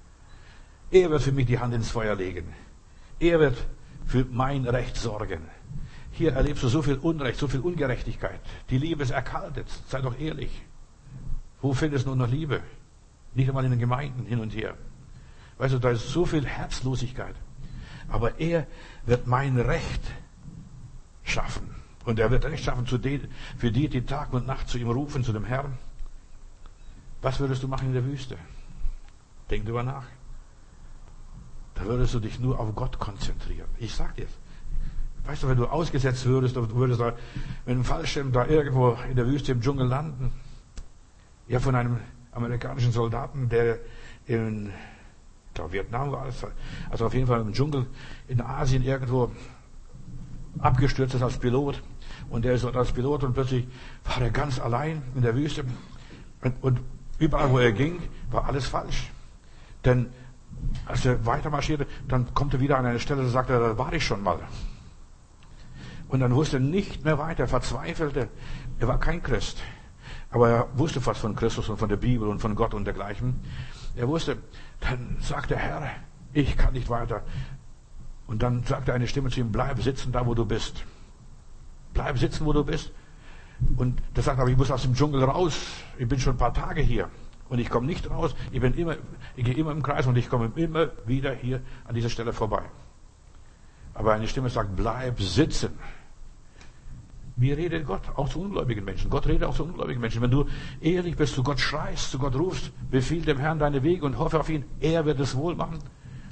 Er wird für mich die Hand ins Feuer legen. Er wird für mein Recht sorgen. Hier erlebst du so viel Unrecht, so viel Ungerechtigkeit. Die Liebe ist erkaltet. Sei doch ehrlich. Wo findest du noch Liebe? Nicht einmal in den Gemeinden hin und her. Weißt du, da ist so viel Herzlosigkeit. Aber er wird mein Recht schaffen. Und er wird Recht schaffen für die, die Tag und Nacht zu ihm rufen, zu dem Herrn. Was würdest du machen in der Wüste? Denk drüber nach. Da würdest du dich nur auf Gott konzentrieren. Ich sag dir, weißt du, wenn du ausgesetzt würdest, du würdest da mit einem Fallschirm da irgendwo in der Wüste im Dschungel landen, ja, von einem amerikanischen Soldaten, der in Vietnam war, also auf jeden Fall im Dschungel in Asien irgendwo abgestürzt ist als Pilot, und der ist dort als Pilot und plötzlich war er ganz allein in der Wüste und überall, wo er ging, war alles falsch. Denn als er weiter marschierte, dann kommt er wieder an eine Stelle, da sagt er, da war ich schon mal. Und dann wusste er nicht mehr weiter, verzweifelte. Er war kein Christ, aber er wusste was von Christus und von der Bibel und von Gott und dergleichen. Er wusste, dann sagt der Herr, ich kann nicht weiter. Und dann sagte eine Stimme zu ihm, bleib sitzen da, wo du bist. Bleib sitzen, wo du bist. Und der sagt, aber ich muss aus dem Dschungel raus. Ich bin schon ein paar Tage hier. Und ich komme nicht raus. Ich gehe immer im Kreis und ich komme immer wieder hier an dieser Stelle vorbei. Aber eine Stimme sagt, bleib sitzen. Wie redet Gott? Auch zu ungläubigen Menschen. Gott redet auch zu ungläubigen Menschen. Wenn du ehrlich bist, zu Gott schreist, zu Gott rufst, befiehl dem Herrn deine Wege und hoffe auf ihn. Er wird es wohl machen.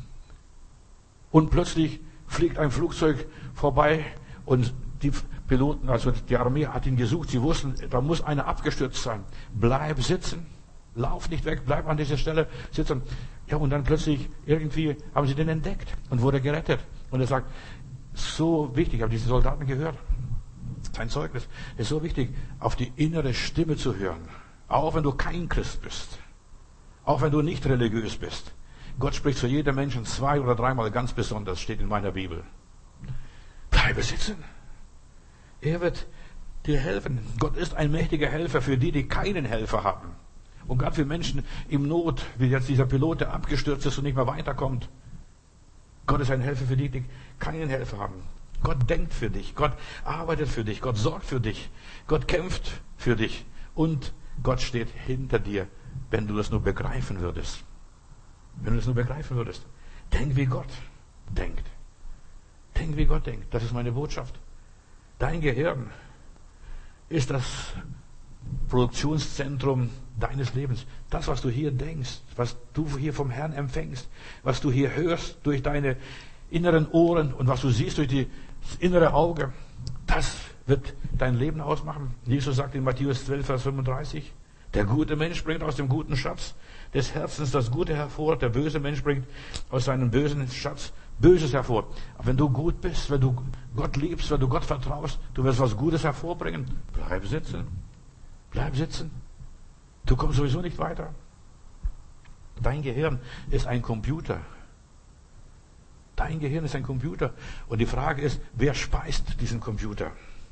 Und plötzlich fliegt ein Flugzeug vorbei und die Piloten, also die Armee hat ihn gesucht. Sie wussten, da muss einer abgestürzt sein. Bleib sitzen. Lauf nicht weg. Bleib an dieser Stelle sitzen. Ja, und dann plötzlich irgendwie haben sie den entdeckt und wurde gerettet. Und er sagt, so wichtig, ich habe diese Soldaten gehört. Sein Zeugnis ist so wichtig, auf die innere Stimme zu hören. Auch wenn du kein Christ bist. Auch wenn du nicht religiös bist. Gott spricht zu jedem Menschen 2 oder 3 Mal ganz besonders, steht in meiner Bibel. Bleibe sitzen. Er wird dir helfen. Gott ist ein mächtiger Helfer für die, die keinen Helfer haben. Und gerade für Menschen im Not, wie jetzt dieser Pilot, der abgestürzt ist und nicht mehr weiterkommt. Gott ist ein Helfer für die, die keinen Helfer haben. Gott denkt für dich. Gott arbeitet für dich. Gott sorgt für dich. Gott kämpft für dich. Und Gott steht hinter dir, wenn du das nur begreifen würdest. Wenn du das nur begreifen würdest. Denk wie Gott denkt. Denk wie Gott denkt. Das ist meine Botschaft. Dein Gehirn ist das Produktionszentrum deines Lebens. Das, was du hier denkst, was du hier vom Herrn empfängst, was du hier hörst durch deine inneren Ohren und was du siehst durch das innere Auge, das wird dein Leben ausmachen. Jesus sagt in Matthäus 12, Vers 35, der gute Mensch bringt aus dem guten Schatz des Herzens das Gute hervor, der böse Mensch bringt aus seinem bösen Schatz Böses hervor. Aber wenn du gut bist, wenn du Gott liebst, wenn du Gott vertraust, du wirst was Gutes hervorbringen. Bleib sitzen. Bleib sitzen. Du kommst sowieso nicht weiter. Dein Gehirn ist ein Computer. Dein Gehirn ist ein Computer. Und die Frage ist, wer speist diesen Computer?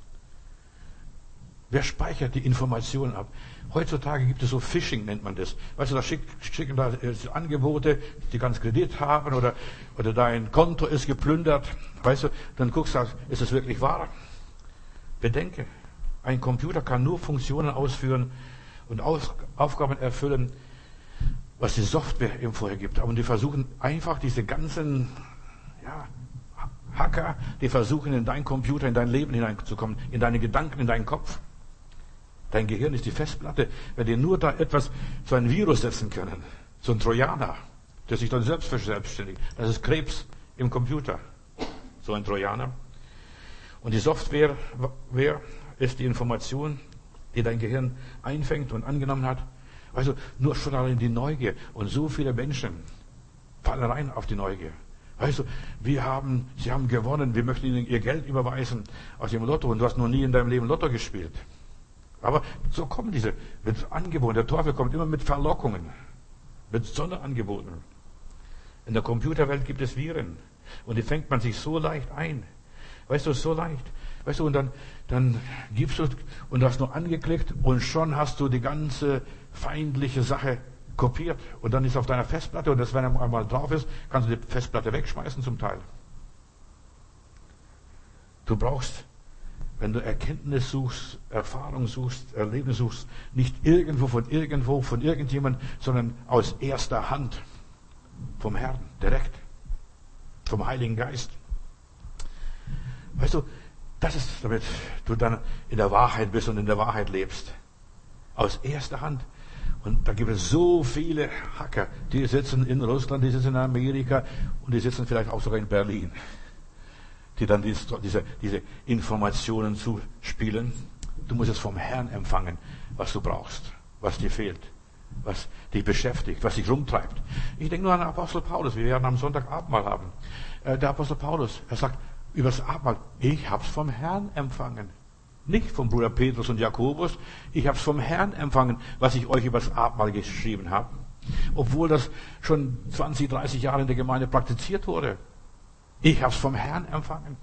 Wer speichert die Informationen ab? Heutzutage gibt es so Phishing, nennt man das. Weißt du, da schicken da Angebote, die ganz Kredit haben oder dein Konto ist geplündert. Weißt du, dann guckst du, ist es wirklich wahr? Bedenke, ein Computer kann nur Funktionen ausführen und Aufgaben erfüllen, was die Software ihm vorher gibt. Aber die versuchen einfach diese ganzen, Hacker, die versuchen in dein Computer, in dein Leben hineinzukommen, in deine Gedanken, in deinen Kopf. Dein Gehirn ist die Festplatte. Wenn die nur da etwas, so ein Virus setzen können, so ein Trojaner, der sich dann selbst verselbstständigt, das ist Krebs im Computer, so ein Trojaner. Und die Software ist die Information, die dein Gehirn einfängt und angenommen hat. Also nur schon allein die Neugier. Und so viele Menschen fallen rein auf die Neugier. Weißt du, sie haben gewonnen, wir möchten ihnen ihr Geld überweisen aus dem Lotto und du hast noch nie in deinem Leben Lotto gespielt. Aber so kommen diese mit Angeboten. Der Teufel kommt immer mit Verlockungen, mit Sonderangeboten. In der Computerwelt gibt es Viren und die fängt man sich so leicht ein. Weißt du, so leicht. Weißt du, und dann gibst du und hast nur angeklickt und schon hast du die ganze feindliche Sache kopiert und dann ist auf deiner Festplatte und das, wenn er einmal drauf ist, kannst du die Festplatte wegschmeißen zum Teil. Du brauchst, wenn du Erkenntnis suchst, Erfahrung suchst, Erlebnis suchst, nicht irgendwo, von irgendjemand, sondern aus erster Hand vom Herrn, direkt, vom Heiligen Geist. Weißt du, das ist, damit du dann in der Wahrheit bist und in der Wahrheit lebst. Aus erster Hand. Und da gibt es so viele Hacker, die sitzen in Russland, die sitzen in Amerika und die sitzen vielleicht auch sogar in Berlin, die dann diese Informationen zuspielen. Du musst es vom Herrn empfangen, was du brauchst, was dir fehlt, was dich beschäftigt, was dich rumtreibt. Ich denke nur an den Apostel Paulus. Wir werden am Sonntag Abendmahl haben. Der Apostel Paulus, er sagt über das Abendmahl, ich hab's vom Herrn empfangen. Nicht vom Bruder Petrus und Jakobus. Ich habe es vom Herrn empfangen, was ich euch über das Abendmahl geschrieben habe. Obwohl das schon 20, 30 Jahre in der Gemeinde praktiziert wurde. Ich habe es vom Herrn empfangen.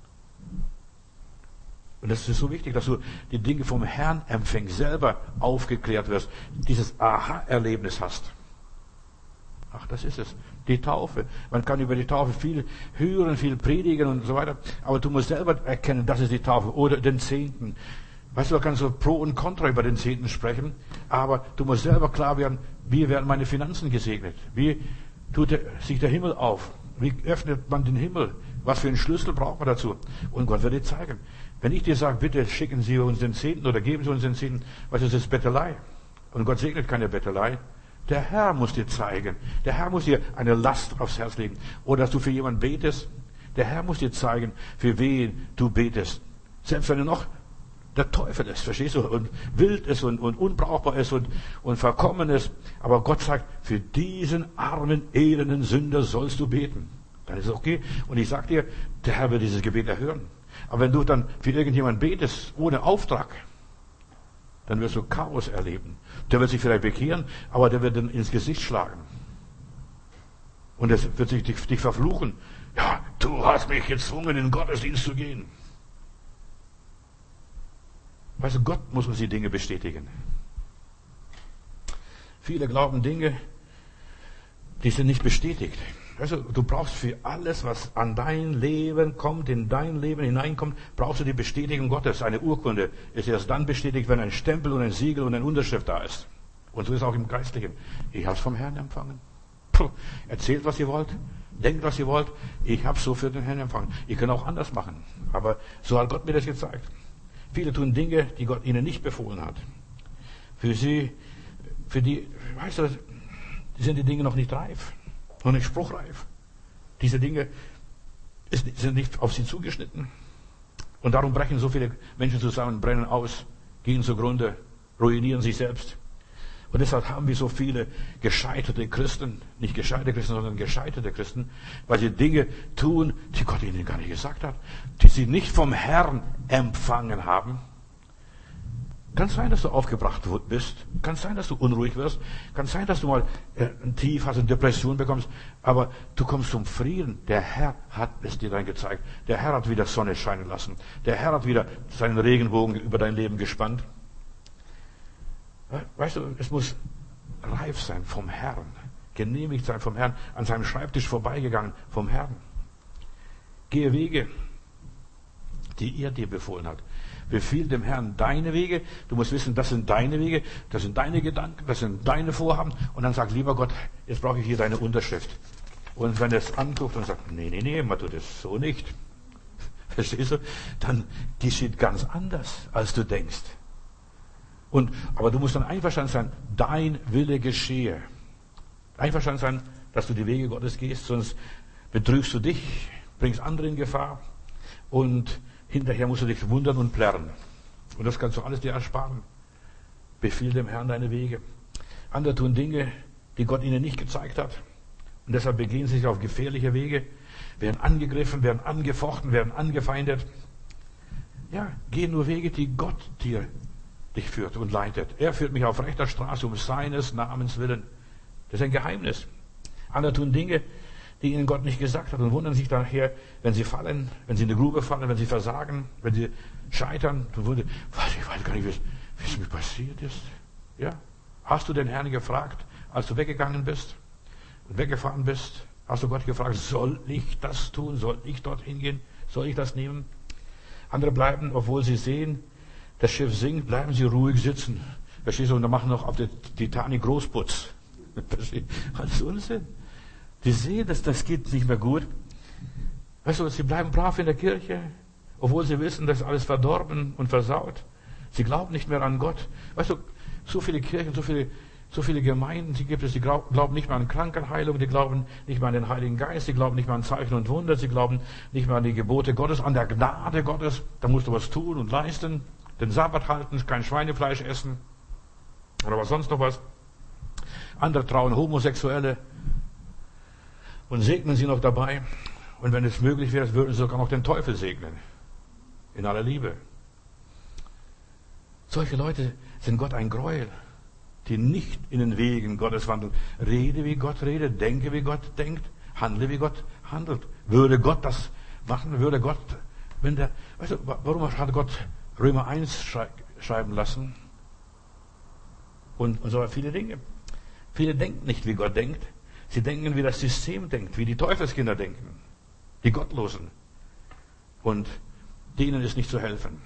Und das ist so wichtig, dass du die Dinge vom Herrn empfängst, selber aufgeklärt wirst, dieses Aha-Erlebnis hast. Ach, das ist es. Die Taufe. Man kann über die Taufe viel hören, viel predigen und so weiter. Aber du musst selber erkennen, das ist die Taufe. Oder den Zehnten. Weißt du, da kannst du Pro und Contra über den Zehnten sprechen. Aber du musst selber klar werden, wie werden meine Finanzen gesegnet? Wie tut sich der Himmel auf? Wie öffnet man den Himmel? Was für einen Schlüssel braucht man dazu? Und Gott wird dir zeigen. Wenn ich dir sage, bitte schicken Sie uns den Zehnten oder geben Sie uns den Zehnten, weißt du, das ist Bettelei. Und Gott segnet keine Bettelei. Der Herr muss dir zeigen. Der Herr muss dir eine Last aufs Herz legen. Oder dass du für jemanden betest. Der Herr muss dir zeigen, für wen du betest. Selbst wenn er noch der Teufel ist, verstehst du? Und wild ist und unbrauchbar ist und verkommen ist. Aber Gott sagt, für diesen armen, elenden Sünder sollst du beten. Dann ist es okay. Und ich sag dir, der Herr wird dieses Gebet erhören. Aber wenn du dann für irgendjemanden betest, ohne Auftrag, dann wirst du Chaos erleben. Der wird sich vielleicht bekehren, aber der wird dann ins Gesicht schlagen. Und er wird sich dich verfluchen. Ja, du hast mich gezwungen, in den Gottesdienst zu gehen. Weißt du, Gott muss uns die Dinge bestätigen. Viele glauben Dinge, die sind nicht bestätigt. Also, du brauchst für alles, was an dein Leben kommt, in dein Leben hineinkommt, brauchst du die Bestätigung Gottes. Eine Urkunde ist erst dann bestätigt, wenn ein Stempel und ein Siegel und eine Unterschrift da ist. Und so ist es auch im Geistlichen. Ich habe es vom Herrn empfangen. Erzählt, was ihr wollt. Denkt, was ihr wollt. Ich habe es so für den Herrn empfangen. Ihr könnt auch anders machen. Aber so hat Gott mir das gezeigt. Viele tun Dinge, die Gott ihnen nicht befohlen hat. für die, weißt du, sind die Dinge noch nicht reif, noch nicht spruchreif. Diese Dinge sind nicht auf sie zugeschnitten. Und darum brechen so viele Menschen zusammen, brennen aus, gehen zugrunde, ruinieren sich selbst. Und deshalb haben wir so viele gescheiterte Christen, nicht gescheiterte Christen, sondern gescheiterte Christen, weil sie Dinge tun, die Gott ihnen gar nicht gesagt hat, die sie nicht vom Herrn empfangen haben. Kann sein, dass du aufgebracht bist, kann sein, dass du unruhig wirst, kann sein, dass du mal ein Tief hast, eine Depression bekommst, aber du kommst zum Frieden. Der Herr hat es dir dann gezeigt. Der Herr hat wieder Sonne scheinen lassen. Der Herr hat wieder seinen Regenbogen über dein Leben gespannt. Weißt du, es muss reif sein vom Herrn, genehmigt sein vom Herrn, an seinem Schreibtisch vorbeigegangen vom Herrn. Gehe Wege, die er dir befohlen hat. Befiehl dem Herrn deine Wege. Du musst wissen, das sind deine Wege, das sind deine Gedanken, das sind deine Vorhaben. Und dann sag, lieber Gott, jetzt brauche ich hier deine Unterschrift. Und wenn er es anguckt und sagt, nee, man tut es so nicht. Verstehst du? Dann geschieht ganz anders, als du denkst. Aber du musst dann einverstanden sein, dein Wille geschehe. Einverstanden sein, dass du die Wege Gottes gehst, sonst betrügst du dich, bringst andere in Gefahr und hinterher musst du dich wundern und plärren. Und das kannst du alles dir ersparen. Befiehl dem Herrn deine Wege. Andere tun Dinge, die Gott ihnen nicht gezeigt hat. Und deshalb begehen sie sich auf gefährliche Wege, werden angegriffen, werden angefochten, werden angefeindet. Ja, geh nur Wege, die Gott dich führt und leitet. Er führt mich auf rechter Straße um seines Namens willen. Das ist ein Geheimnis. Andere tun Dinge, die ihnen Gott nicht gesagt hat und wundern sich nachher, wenn sie fallen, wenn sie in die Grube fallen, wenn sie versagen, wenn sie scheitern. Ich weiß gar nicht, wie es mir passiert ist. Ja? Hast du den Herrn gefragt, als du weggegangen bist und weggefahren bist? Hast du Gott gefragt, soll ich das tun? Soll ich dorthin gehen? Soll ich das nehmen? Andere bleiben, obwohl sie sehen, das Schiff sinkt, bleiben sie ruhig sitzen. Verstehst du? Und dann machen noch auf der Titanic Großputz. Was ist Unsinn? Die sehen, dass das geht nicht mehr gut. Weißt du, sie bleiben brav in der Kirche, obwohl sie wissen, das ist alles verdorben und versaut. Sie glauben nicht mehr an Gott. Weißt du, so viele Kirchen, so viele Gemeinden, die gibt es, die glauben nicht mehr an Krankenheilung, die glauben nicht mehr an den Heiligen Geist, die glauben nicht mehr an Zeichen und Wunder, sie glauben nicht mehr an die Gebote Gottes, an der Gnade Gottes. Da musst du was tun und leisten, den Sabbat halten, kein Schweinefleisch essen oder was sonst noch was. Andere trauen Homosexuelle und segnen sie noch dabei. Und wenn es möglich wäre, würden sie sogar noch den Teufel segnen. In aller Liebe. Solche Leute sind Gott ein Gräuel, die nicht in den Wegen Gottes wandeln. Rede wie Gott redet, denke wie Gott denkt, handle wie Gott handelt. Würde Gott das machen, würde Gott, weißt du, warum hat Gott Römer 1 schreiben lassen? Und so viele Dinge. Viele denken nicht, wie Gott denkt. Sie denken, wie das System denkt, wie die Teufelskinder denken, die Gottlosen. Und denen ist nicht zu helfen.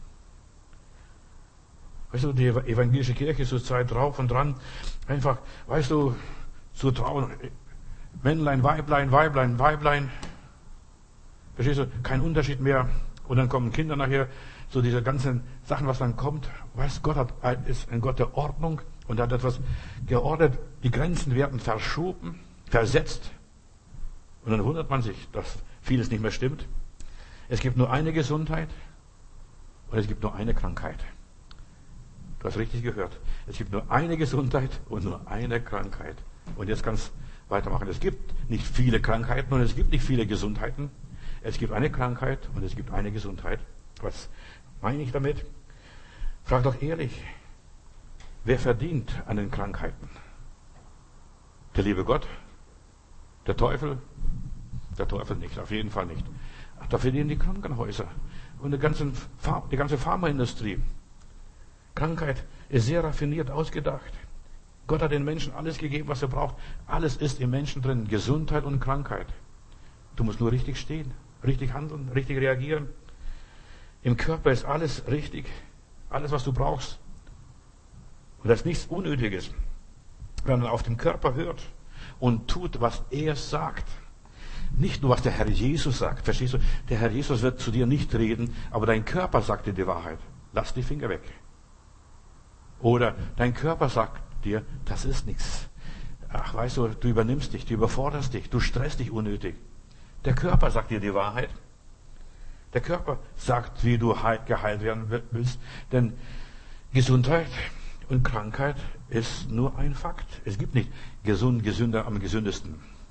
Weißt du, die evangelische Kirche ist zur Zeit drauf und dran, einfach, weißt du, zu trauen. Männlein, Weiblein, Weiblein, Weiblein. Verstehst du? Kein Unterschied mehr. Und dann kommen Kinder nachher, so diese ganzen Sachen, was dann kommt. Weißt du, Gott ist ein Gott der Ordnung. Und er hat etwas geordnet, die Grenzen werden verschoben, versetzt. Und dann wundert man sich, dass vieles nicht mehr stimmt. Es gibt nur eine Gesundheit und es gibt nur eine Krankheit. Du hast richtig gehört. Es gibt nur eine Gesundheit und nur eine Krankheit. Und jetzt kannst du weitermachen. Es gibt nicht viele Krankheiten und es gibt nicht viele Gesundheiten. Es gibt eine Krankheit und es gibt eine Gesundheit. Was meine ich damit? Frag doch ehrlich. Wer verdient an den Krankheiten? Der liebe Gott? Der Teufel? Der Teufel nicht, auf jeden Fall nicht. Da verdienen die Krankenhäuser und die ganze Pharmaindustrie. Krankheit ist sehr raffiniert ausgedacht. Gott hat den Menschen alles gegeben, was er braucht. Alles ist im Menschen drin, Gesundheit und Krankheit. Du musst nur richtig stehen, richtig handeln, richtig reagieren. Im Körper ist alles richtig, alles, was du brauchst. Und das ist nichts Unnötiges. Wenn man auf den Körper hört und tut, was er sagt. Nicht nur, was der Herr Jesus sagt. Verstehst du? Der Herr Jesus wird zu dir nicht reden, aber dein Körper sagt dir die Wahrheit. Lass die Finger weg. Oder dein Körper sagt dir, das ist nichts. Ach, weißt du, du übernimmst dich, du überforderst dich, du stresst dich unnötig. Der Körper sagt dir die Wahrheit. Der Körper sagt, wie du geheilt werden willst. Denn Gesundheit und Krankheit ist nur ein Fakt. Es gibt nicht gesünder am gesündesten.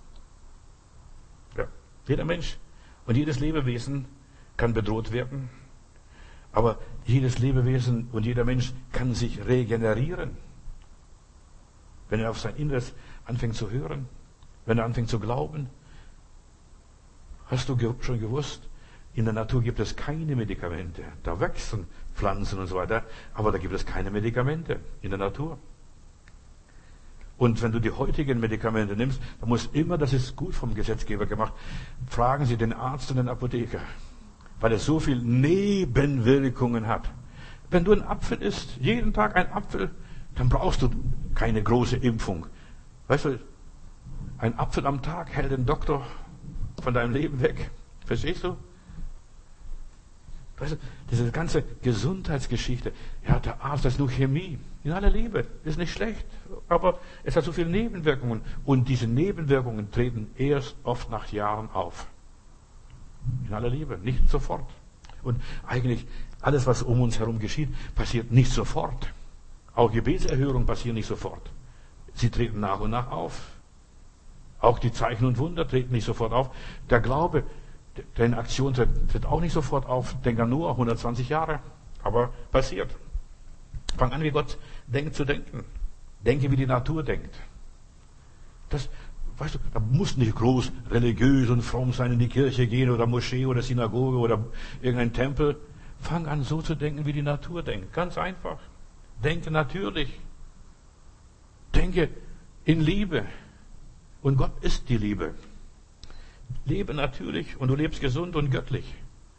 Ja. Jeder Mensch und jedes Lebewesen kann bedroht werden. Aber jedes Lebewesen und jeder Mensch kann sich regenerieren. Wenn er auf sein Inneres anfängt zu hören, wenn er anfängt zu glauben. Hast du schon gewusst, in der Natur gibt es keine Medikamente. Da wachsen Pflanzen und so weiter, aber da gibt es keine Medikamente in der Natur. Und wenn du die heutigen Medikamente nimmst, dann muss immer, das ist gut vom Gesetzgeber gemacht, fragen Sie den Arzt und den Apotheker, weil es so viel Nebenwirkungen hat. Wenn du einen Apfel isst, jeden Tag einen Apfel, dann brauchst du keine große Impfung. Weißt du, ein Apfel am Tag hält den Doktor von deinem Leben weg. Verstehst du? Weißt du, diese ganze Gesundheitsgeschichte, ja, der Arzt, das ist nur Chemie. In aller Liebe, ist nicht schlecht, aber es hat so viele Nebenwirkungen. Und diese Nebenwirkungen treten erst oft nach Jahren auf. In aller Liebe, nicht sofort. Und eigentlich alles, was um uns herum geschieht, passiert nicht sofort. Auch Gebetserhörungen passieren nicht sofort. Sie treten nach und nach auf. Auch die Zeichen und Wunder treten nicht sofort auf. Der Glaube, der in Aktion tritt auch nicht sofort auf. Denk an Noah, 120 Jahre. Aber passiert. Fang an, wie Gott denkt zu denken. Denke, wie die Natur denkt. Das, weißt du, da muss nicht groß religiös und fromm sein, in die Kirche gehen oder Moschee oder Synagoge oder irgendein Tempel. Fang an, so zu denken, wie die Natur denkt. Ganz einfach. Denke natürlich. Denke in Liebe. Und Gott ist die Liebe. Lebe natürlich und du lebst gesund und göttlich.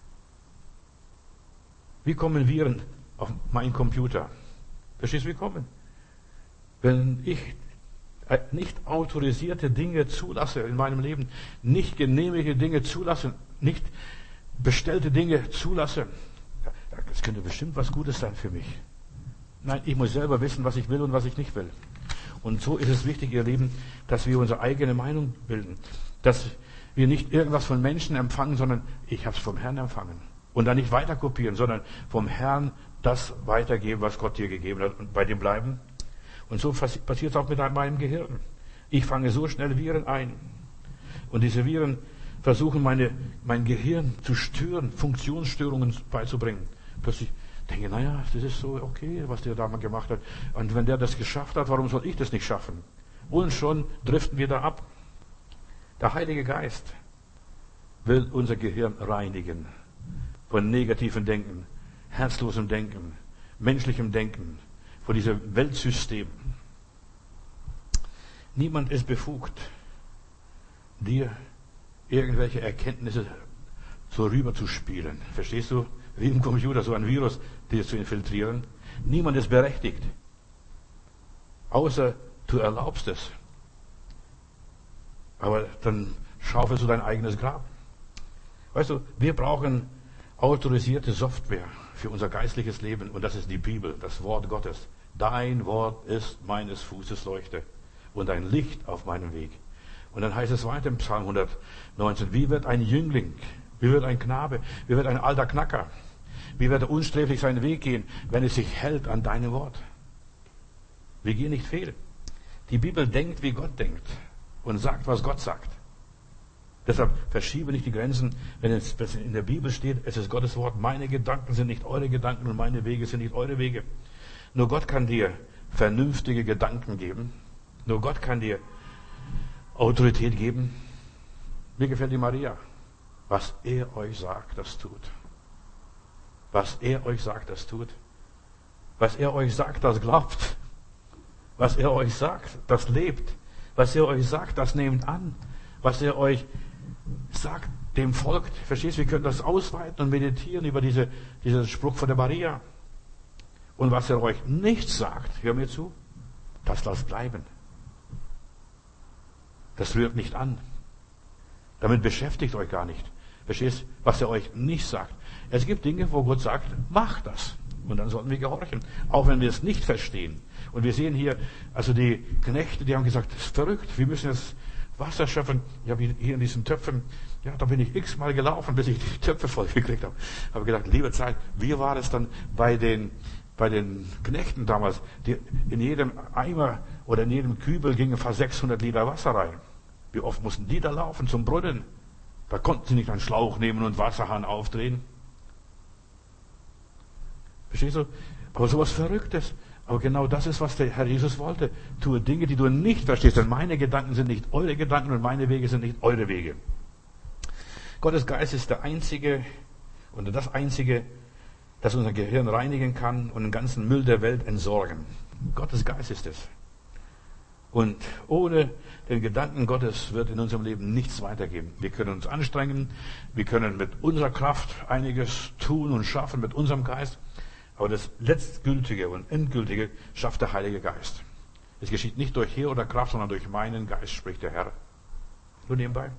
Wie kommen Viren auf meinen Computer? Verstehst du, wie kommen? Wenn ich nicht autorisierte Dinge zulasse in meinem Leben, nicht genehmigte Dinge zulasse, nicht bestellte Dinge zulasse, das könnte bestimmt was Gutes sein für mich. Nein, ich muss selber wissen, was ich will und was ich nicht will. Und so ist es wichtig, ihr Lieben, dass wir unsere eigene Meinung bilden. Dass wir nicht irgendwas von Menschen empfangen, sondern ich habe es vom Herrn empfangen. Und dann nicht weiter kopieren, sondern vom Herrn das weitergeben, was Gott dir gegeben hat und bei dem bleiben. Und so passiert es auch mit meinem Gehirn. Ich fange so schnell Viren ein. Und diese Viren versuchen mein Gehirn zu stören, Funktionsstörungen beizubringen. Plötzlich denke, naja, das ist so okay, was der da mal gemacht hat. Und wenn der das geschafft hat, warum soll ich das nicht schaffen? Und schon driften wir da ab. Der Heilige Geist will unser Gehirn reinigen von negativem Denken, herzlosem Denken, menschlichem Denken, von diesem Weltsystem. Niemand ist befugt, dir irgendwelche Erkenntnisse so rüberzuspielen. Verstehst du? Wie im Computer, so ein Virus, dir zu infiltrieren. Niemand ist berechtigt. Außer du erlaubst es. Aber dann schaufelst du dein eigenes Grab. Weißt du, wir brauchen autorisierte Software für unser geistliches Leben. Und das ist die Bibel, das Wort Gottes. Dein Wort ist meines Fußes Leuchte und ein Licht auf meinem Weg. Und dann heißt es weiter im Psalm 119, wie wird ein Jüngling, wie wird ein Knabe, wie wird ein alter Knacker, wie wird er unsträflich seinen Weg gehen, wenn es sich hält an deinem Wort. Wir gehen nicht fehl. Die Bibel denkt, wie Gott denkt und sagt, was Gott sagt. Deshalb verschiebe nicht die Grenzen, wenn es in der Bibel steht, es ist Gottes Wort, meine Gedanken sind nicht eure Gedanken und meine Wege sind nicht eure Wege. Nur Gott kann dir vernünftige Gedanken geben. Nur Gott kann dir Autorität geben. Mir gefällt die Maria. Was er euch sagt, das tut. Was er euch sagt, das tut. Was er euch sagt, das glaubt. Was er euch sagt, das lebt. Was er euch sagt, das nehmt an. Was er euch sagt, dem folgt. Verstehst du, wir können das ausweiten und meditieren über diesen Spruch von der Maria. Und was er euch nicht sagt, hör mir zu, das lasst bleiben. Das rührt nicht an. Damit beschäftigt euch gar nicht. Verstehst du, was er euch nicht sagt? Es gibt Dinge, wo Gott sagt, mach das. Und dann sollten wir gehorchen, auch wenn wir es nicht verstehen. Und wir sehen hier, also die Knechte, die haben gesagt, das ist verrückt, wir müssen jetzt Wasser schöpfen. Ich habe hier in diesen Töpfen, ja, da bin ich x-mal gelaufen, bis ich die Töpfe voll gekriegt habe. Habe gedacht, liebe Zeit, wie war es dann bei den Knechten damals? In jedem Eimer oder in jedem Kübel gingen fast 600 Liter Wasser rein. Wie oft mussten die da laufen zum Brunnen? Da konnten sie nicht einen Schlauch nehmen und Wasserhahn aufdrehen. Verstehst du? Aber sowas Verrücktes. Aber genau das ist, was der Herr Jesus wollte. Tue Dinge, die du nicht verstehst, denn meine Gedanken sind nicht eure Gedanken und meine Wege sind nicht eure Wege. Gottes Geist ist der einzige und das einzige, das unser Gehirn reinigen kann und den ganzen Müll der Welt entsorgen. Gottes Geist ist es. Und ohne den Gedanken Gottes wird in unserem Leben nichts weitergehen. Wir können uns anstrengen, wir können mit unserer Kraft einiges tun und schaffen, mit unserem Geist. Aber das Letztgültige und Endgültige schafft der Heilige Geist. Es geschieht nicht durch Heer oder Kraft, sondern durch meinen Geist, spricht der Herr. Nur nebenbei.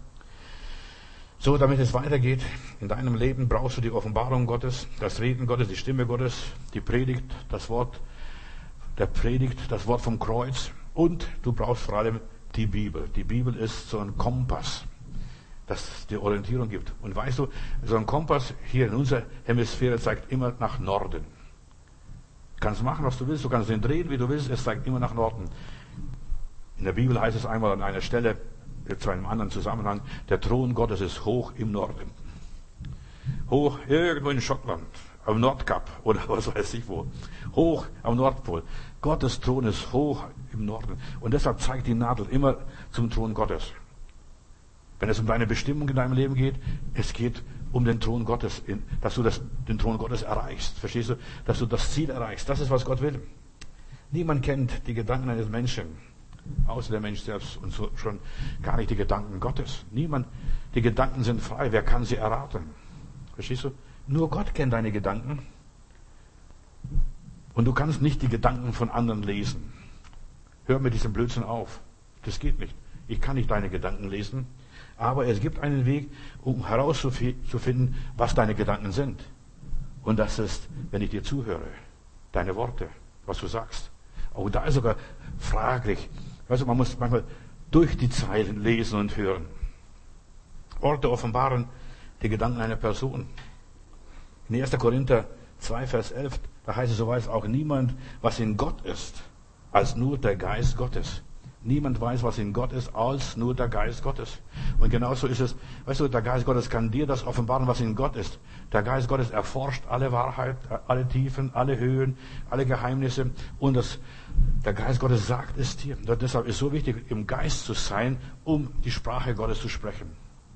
So, damit es weitergeht, in deinem Leben brauchst du die Offenbarung Gottes, das Reden Gottes, die Stimme Gottes, die Predigt, das Wort der Predigt, das Wort vom Kreuz. Und du brauchst vor allem die Bibel. Die Bibel ist so ein Kompass, das dir Orientierung gibt. Und weißt du, so ein Kompass hier in unserer Hemisphäre zeigt immer nach Norden. Du kannst machen, was du willst, du kannst ihn drehen, wie du willst, es zeigt immer nach Norden. In der Bibel heißt es einmal an einer Stelle, zu einem anderen Zusammenhang, der Thron Gottes ist hoch im Norden. Hoch irgendwo in Schottland, am Nordkap oder was weiß ich wo. Hoch am Nordpol. Gottes Thron ist hoch im Norden. Und deshalb zeigt die Nadel immer zum Thron Gottes. Wenn es um deine Bestimmung in deinem Leben geht, es geht um den Thron Gottes, dass du den Thron Gottes erreichst. Verstehst du? Dass du das Ziel erreichst. Das ist, was Gott will. Niemand kennt die Gedanken eines Menschen, außer der Mensch selbst und so schon gar nicht die Gedanken Gottes. Niemand. Die Gedanken sind frei. Wer kann sie erraten? Verstehst du? Nur Gott kennt deine Gedanken. Und du kannst nicht die Gedanken von anderen lesen. Hör mit diesem Blödsinn auf. Das geht nicht. Ich kann nicht deine Gedanken lesen. Aber es gibt einen Weg, um herauszufinden, was deine Gedanken sind. Und das ist, wenn ich dir zuhöre, deine Worte, was du sagst. Oh, da ist sogar fraglich. Also man muss manchmal durch die Zeilen lesen und hören. Worte offenbaren die Gedanken einer Person. In 1. Korinther 2, Vers 11, da heißt es, so weiß auch niemand, was in Gott ist, als nur der Geist Gottes. Niemand weiß, was in Gott ist, als nur der Geist Gottes. Und genauso ist es, weißt du, der Geist Gottes kann dir das offenbaren, was in Gott ist. Der Geist Gottes erforscht alle Wahrheit, alle Tiefen, alle Höhen, alle Geheimnisse. Und der Geist Gottes sagt es dir. Und deshalb ist es so wichtig, im Geist zu sein, um die Sprache Gottes zu sprechen.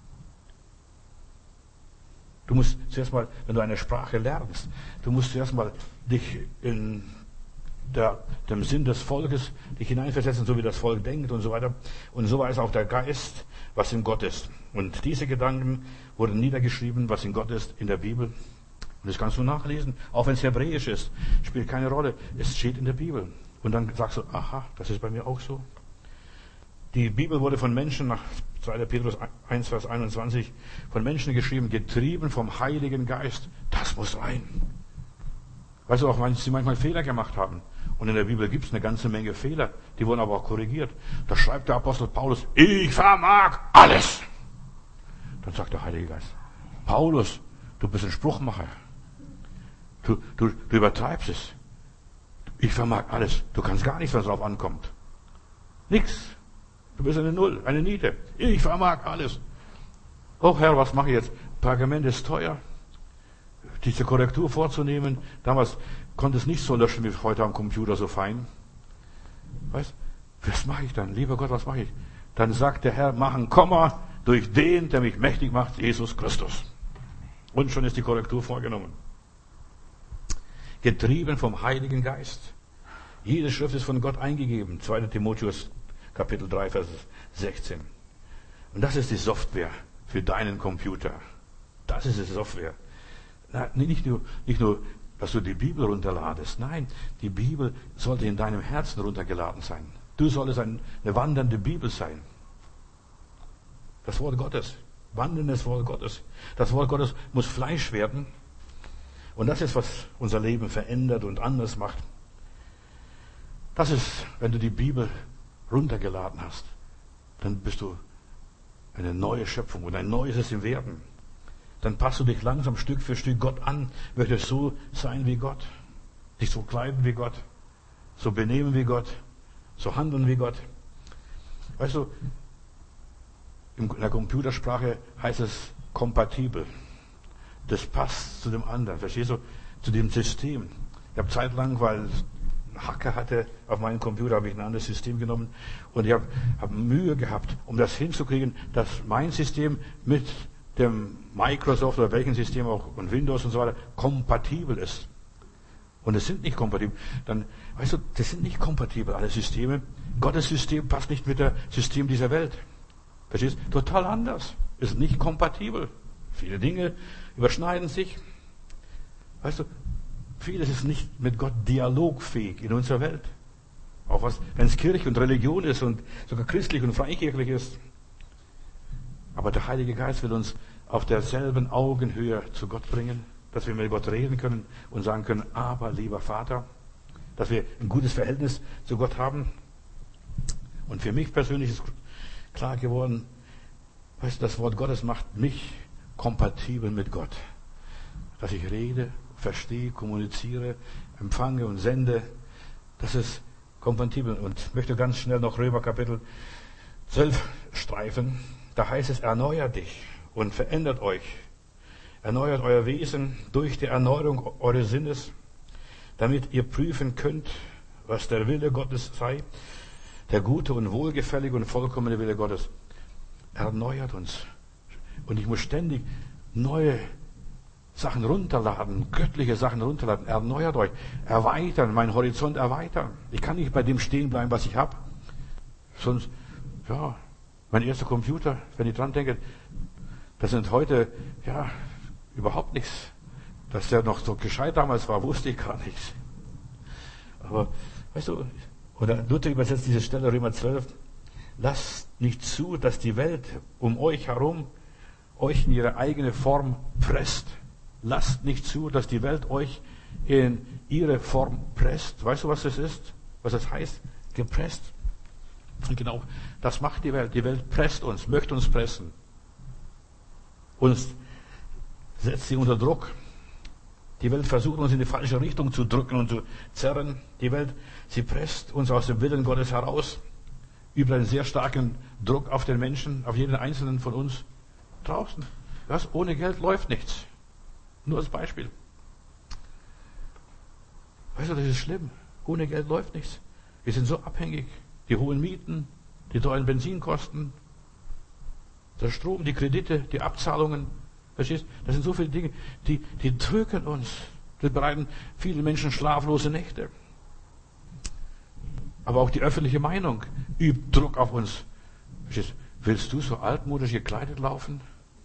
Du musst zuerst mal, wenn du eine Sprache lernst, du musst zuerst mal dich in dem Sinn des Volkes dich hineinversetzen, so wie das Volk denkt und so weiter. Und so weiß auch der Geist, was in Gott ist. Und diese Gedanken wurden niedergeschrieben, was in Gott ist, in der Bibel. Und das kannst du nachlesen. Auch wenn es Hebräisch ist, spielt keine Rolle. Es steht in der Bibel. Und dann sagst du, aha, das ist bei mir auch so. Die Bibel wurde von Menschen, nach 2. Petrus 1, Vers 21, von Menschen geschrieben, getrieben vom Heiligen Geist. Das muss rein. Weißt du auch, weil sie manchmal Fehler gemacht haben. Und in der Bibel gibt es eine ganze Menge Fehler, die wurden aber auch korrigiert. Da schreibt der Apostel Paulus, ich vermag alles. Dann sagt der Heilige Geist, Paulus, du bist ein Spruchmacher. Du übertreibst es. Ich vermag alles. Du kannst gar nichts, wenn es drauf ankommt. Nix. Du bist eine Null, eine Niete. Ich vermag alles. Oh Herr, was mache ich jetzt? Pergament ist teuer. Diese Korrektur vorzunehmen. Damals konnte es nicht so löschen wie heute am Computer so fein. Weißt, was mache ich dann? Lieber Gott, was mache ich? Dann sagt der Herr, mach ein Komma durch den, der mich mächtig macht, Jesus Christus. Und schon ist die Korrektur vorgenommen. Getrieben vom Heiligen Geist. Jede Schrift ist von Gott eingegeben. 2. Timotheus Kapitel 3, Vers 16. Und das ist die Software für deinen Computer. Das ist die Software. Nicht nur, dass du die Bibel runterladest. Nein, die Bibel sollte in deinem Herzen runtergeladen sein. Du solltest eine wandernde Bibel sein. Das Wort Gottes. Wanderndes Wort Gottes. Das Wort Gottes muss Fleisch werden. Und das ist, was unser Leben verändert und anders macht. Das ist, wenn du die Bibel runtergeladen hast, dann bist du eine neue Schöpfung und ein Neues ist im Werden. Dann passt du dich langsam Stück für Stück Gott an, möchtest so sein wie Gott, dich so kleiden wie Gott, so benehmen wie Gott, so handeln wie Gott. Weißt du, in der Computersprache heißt es kompatibel. Das passt zu dem anderen, verstehst du? Zu dem System. Ich habe zeitlang, weil ein Hacker hatte auf meinem Computer, habe ich ein anderes System genommen und ich habe Mühe gehabt, um das hinzukriegen, dass mein System mit dem Microsoft oder welchem System auch und Windows und so weiter kompatibel ist. Und es sind nicht kompatibel. Dann, weißt du, das sind nicht kompatibel, alle Systeme. Gottes System passt nicht mit dem System dieser Welt. Verstehst du? Total anders. Ist nicht kompatibel. Viele Dinge überschneiden sich. Weißt du, vieles ist nicht mit Gott dialogfähig in unserer Welt. Auch wenn es Kirche und Religion ist und sogar christlich und freikirchlich ist. Aber der Heilige Geist will uns auf derselben Augenhöhe zu Gott bringen, dass wir mit Gott reden können und sagen können, aber lieber Vater, dass wir ein gutes Verhältnis zu Gott haben. Und für mich persönlich ist klar geworden, weißt du, das Wort Gottes macht mich kompatibel mit Gott. Dass ich rede, verstehe, kommuniziere, empfange und sende, das ist kompatibel. Und ich möchte ganz schnell noch Römer Kapitel 12 streifen. Da heißt es, erneuert dich und verändert euch. Erneuert euer Wesen durch die Erneuerung eures Sinnes, damit ihr prüfen könnt, was der Wille Gottes sei, der gute und wohlgefällige und vollkommene Wille Gottes. Erneuert uns. Und ich muss ständig neue Sachen runterladen, göttliche Sachen runterladen. Erneuert euch, erweitern, meinen Horizont erweitern. Ich kann nicht bei dem stehen bleiben, was ich habe. Sonst, ja, mein erster Computer, wenn ich dran denke, das sind heute, ja, überhaupt nichts. Dass der noch so gescheit damals war, wusste ich gar nichts. Aber, weißt du, oder Luther übersetzt diese Stelle, Römer 12, lasst nicht zu, dass die Welt um euch herum euch in ihre eigene Form presst. Lasst nicht zu, dass die Welt euch in ihre Form presst. Weißt du, was das ist? Was das heißt? Gepresst. Und genau, das macht die Welt. Die Welt presst uns, möchte uns pressen. Uns setzt sie unter Druck. Die Welt versucht uns in die falsche Richtung zu drücken und zu zerren. Die Welt, sie presst uns aus dem Willen Gottes heraus. Übt einen sehr starken Druck auf den Menschen, auf jeden Einzelnen von uns draußen. Was? Ohne Geld läuft nichts. Nur als Beispiel. Weißt du, das ist schlimm. Ohne Geld läuft nichts. Wir sind so abhängig. Die hohen Mieten, die teuren Benzinkosten, der Strom, die Kredite, die Abzahlungen. Verstehst? Das sind so viele Dinge, die drücken uns. Die bereiten viele Menschen schlaflose Nächte. Aber auch die öffentliche Meinung übt Druck auf uns. Verstehst? Willst du so altmodisch gekleidet laufen?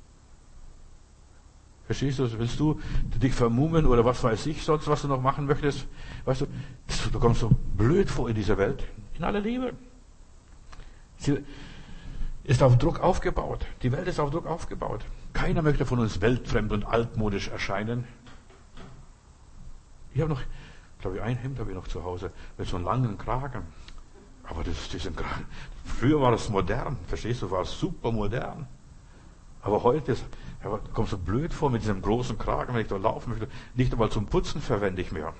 Verstehst du? Willst du dich vermummen oder was weiß ich sonst, was du noch machen möchtest? Weißt du, du kommst so blöd vor in dieser Welt. In aller Liebe. Sie ist auf Druck aufgebaut. Die Welt ist auf Druck aufgebaut. Keiner möchte von uns weltfremd und altmodisch erscheinen. Ich habe noch, glaube ich, ein Hemd habe ich noch zu Hause mit so einem langen Kragen. Aber diesen Kragen, früher war das modern, verstehst du, war es super modern. Aber heute kommst du blöd vor mit diesem großen Kragen, wenn ich da laufen möchte. Nicht einmal zum Putzen verwende ich mehr.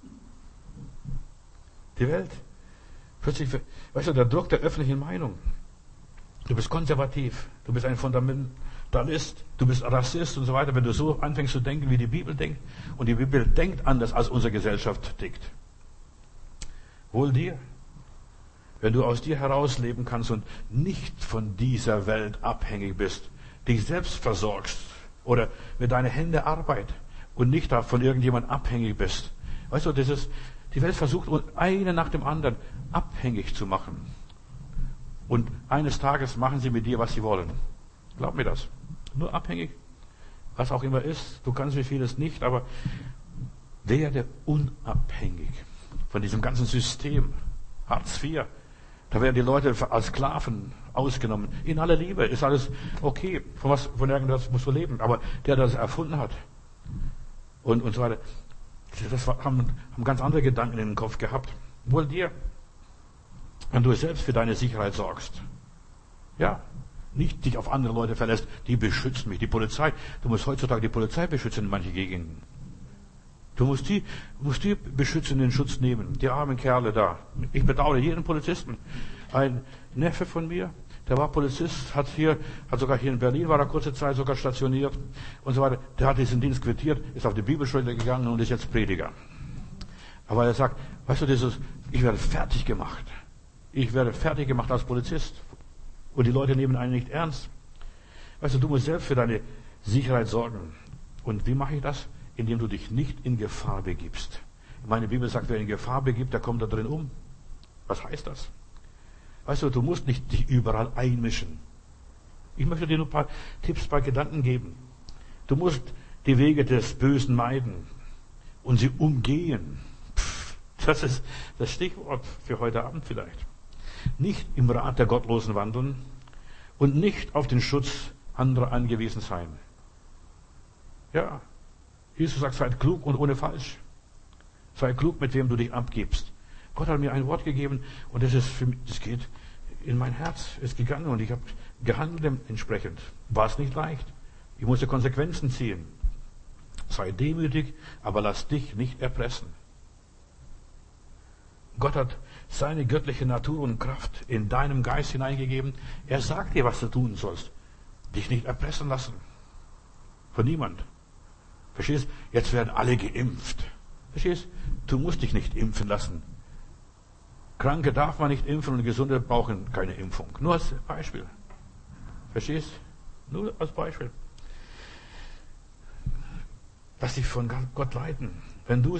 Die Welt. Plötzlich, weißt du, der Druck der öffentlichen Meinung. Du bist konservativ, du bist ein Fundamentalist, du bist Rassist und so weiter, wenn du so anfängst zu denken, wie die Bibel denkt. Und die Bibel denkt anders, als unsere Gesellschaft tickt. Wohl dir, wenn du aus dir herausleben kannst und nicht von dieser Welt abhängig bist, dich selbst versorgst oder mit deinen Händen Arbeit und nicht von irgendjemand abhängig bist. Weißt du, die Welt versucht, eine nach dem anderen abhängig zu machen. Und eines Tages machen sie mit dir, was sie wollen. Glaub mir das. Nur abhängig, was auch immer ist. Du kannst wie vieles nicht, aber werde unabhängig von diesem ganzen System. Hartz IV. Da werden die Leute als Sklaven ausgenommen. In aller Liebe ist alles okay. Von irgendwas musst du leben. Aber der das erfunden hat, und so weiter. Haben ganz andere Gedanken in den Kopf gehabt. Wohl dir, wenn du selbst für deine Sicherheit sorgst. Ja, nicht dich auf andere Leute verlässt, die beschützen mich, die Polizei. Du musst heutzutage die Polizei beschützen in manchen Gegenden. Du musst die beschützen, den Schutz nehmen. Die armen Kerle da. Ich bedauere jeden Polizisten. Ein Neffe von mir, der war Polizist, hat sogar hier in Berlin, war er kurze Zeit sogar stationiert und so weiter. Der hat diesen Dienst quittiert, ist auf die Bibelschule gegangen und ist jetzt Prediger. Aber er sagt, weißt du, ich werde fertig gemacht. Ich werde fertig gemacht als Polizist. Und die Leute nehmen einen nicht ernst. Weißt du musst selbst für deine Sicherheit sorgen. Und wie mache ich das? Indem du dich nicht in Gefahr begibst. Meine Bibel sagt, wer in Gefahr begibt, der kommt da drin um. Was heißt das? Weißt du musst nicht dich überall einmischen. Ich möchte dir nur ein paar Tipps, ein paar Gedanken geben. Du musst die Wege des Bösen meiden und sie umgehen. Das ist das Stichwort für heute Abend vielleicht. Nicht im Rat der Gottlosen wandeln und nicht auf den Schutz anderer angewiesen sein. Ja, Jesus sagt, sei klug und ohne falsch. Sei klug, mit wem du dich abgibst. Gott hat mir ein Wort gegeben und das geht in mein Herz, ist gegangen und ich habe gehandelt entsprechend. War es nicht leicht. Ich musste Konsequenzen ziehen. Sei demütig, aber lass dich nicht erpressen. Gott hat seine göttliche Natur und Kraft in deinem Geist hineingegeben. Er sagt dir, was du tun sollst. Dich nicht erpressen lassen. Von niemand. Verstehst? Jetzt werden alle geimpft. Verstehst? Du musst dich nicht impfen lassen. Kranke darf man nicht impfen und Gesunde brauchen keine Impfung. Nur als Beispiel. Verstehst? Nur als Beispiel. Lass dich von Gott leiten. Wenn du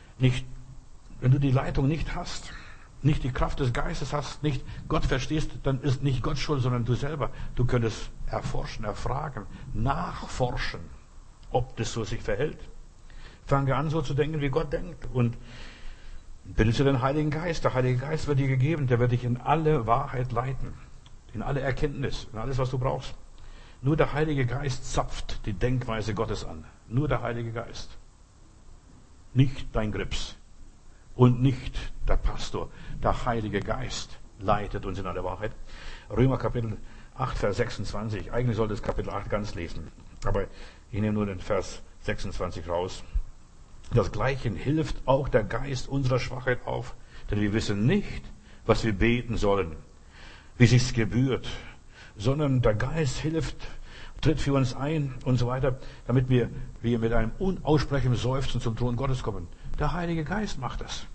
die Leitung nicht hast, nicht die Kraft des Geistes hast, nicht Gott verstehst, dann ist nicht Gott schuld, sondern du selber. Du könntest erforschen, erfragen, nachforschen, ob das so sich verhält. Fange an, so zu denken, wie Gott denkt und benutze den Heiligen Geist. Der Heilige Geist wird dir gegeben, der wird dich in alle Wahrheit leiten, in alle Erkenntnis, in alles, was du brauchst. Nur der Heilige Geist zapft die Denkweise Gottes an. Nur der Heilige Geist. Nicht dein Grips. Und nicht der Pastor. Der Heilige Geist leitet uns in alle Wahrheit. Römer Kapitel 8, Vers 26. Eigentlich sollte es Kapitel 8 ganz lesen. Aber ich nehme nur den Vers 26 raus. Das Gleiche hilft auch der Geist unserer Schwachheit auf. Denn wir wissen nicht, was wir beten sollen, wie sich's gebührt. Sondern der Geist tritt für uns ein und so weiter, damit wir mit einem unaussprechlichen Seufzen zum Thron Gottes kommen. Der Heilige Geist macht das.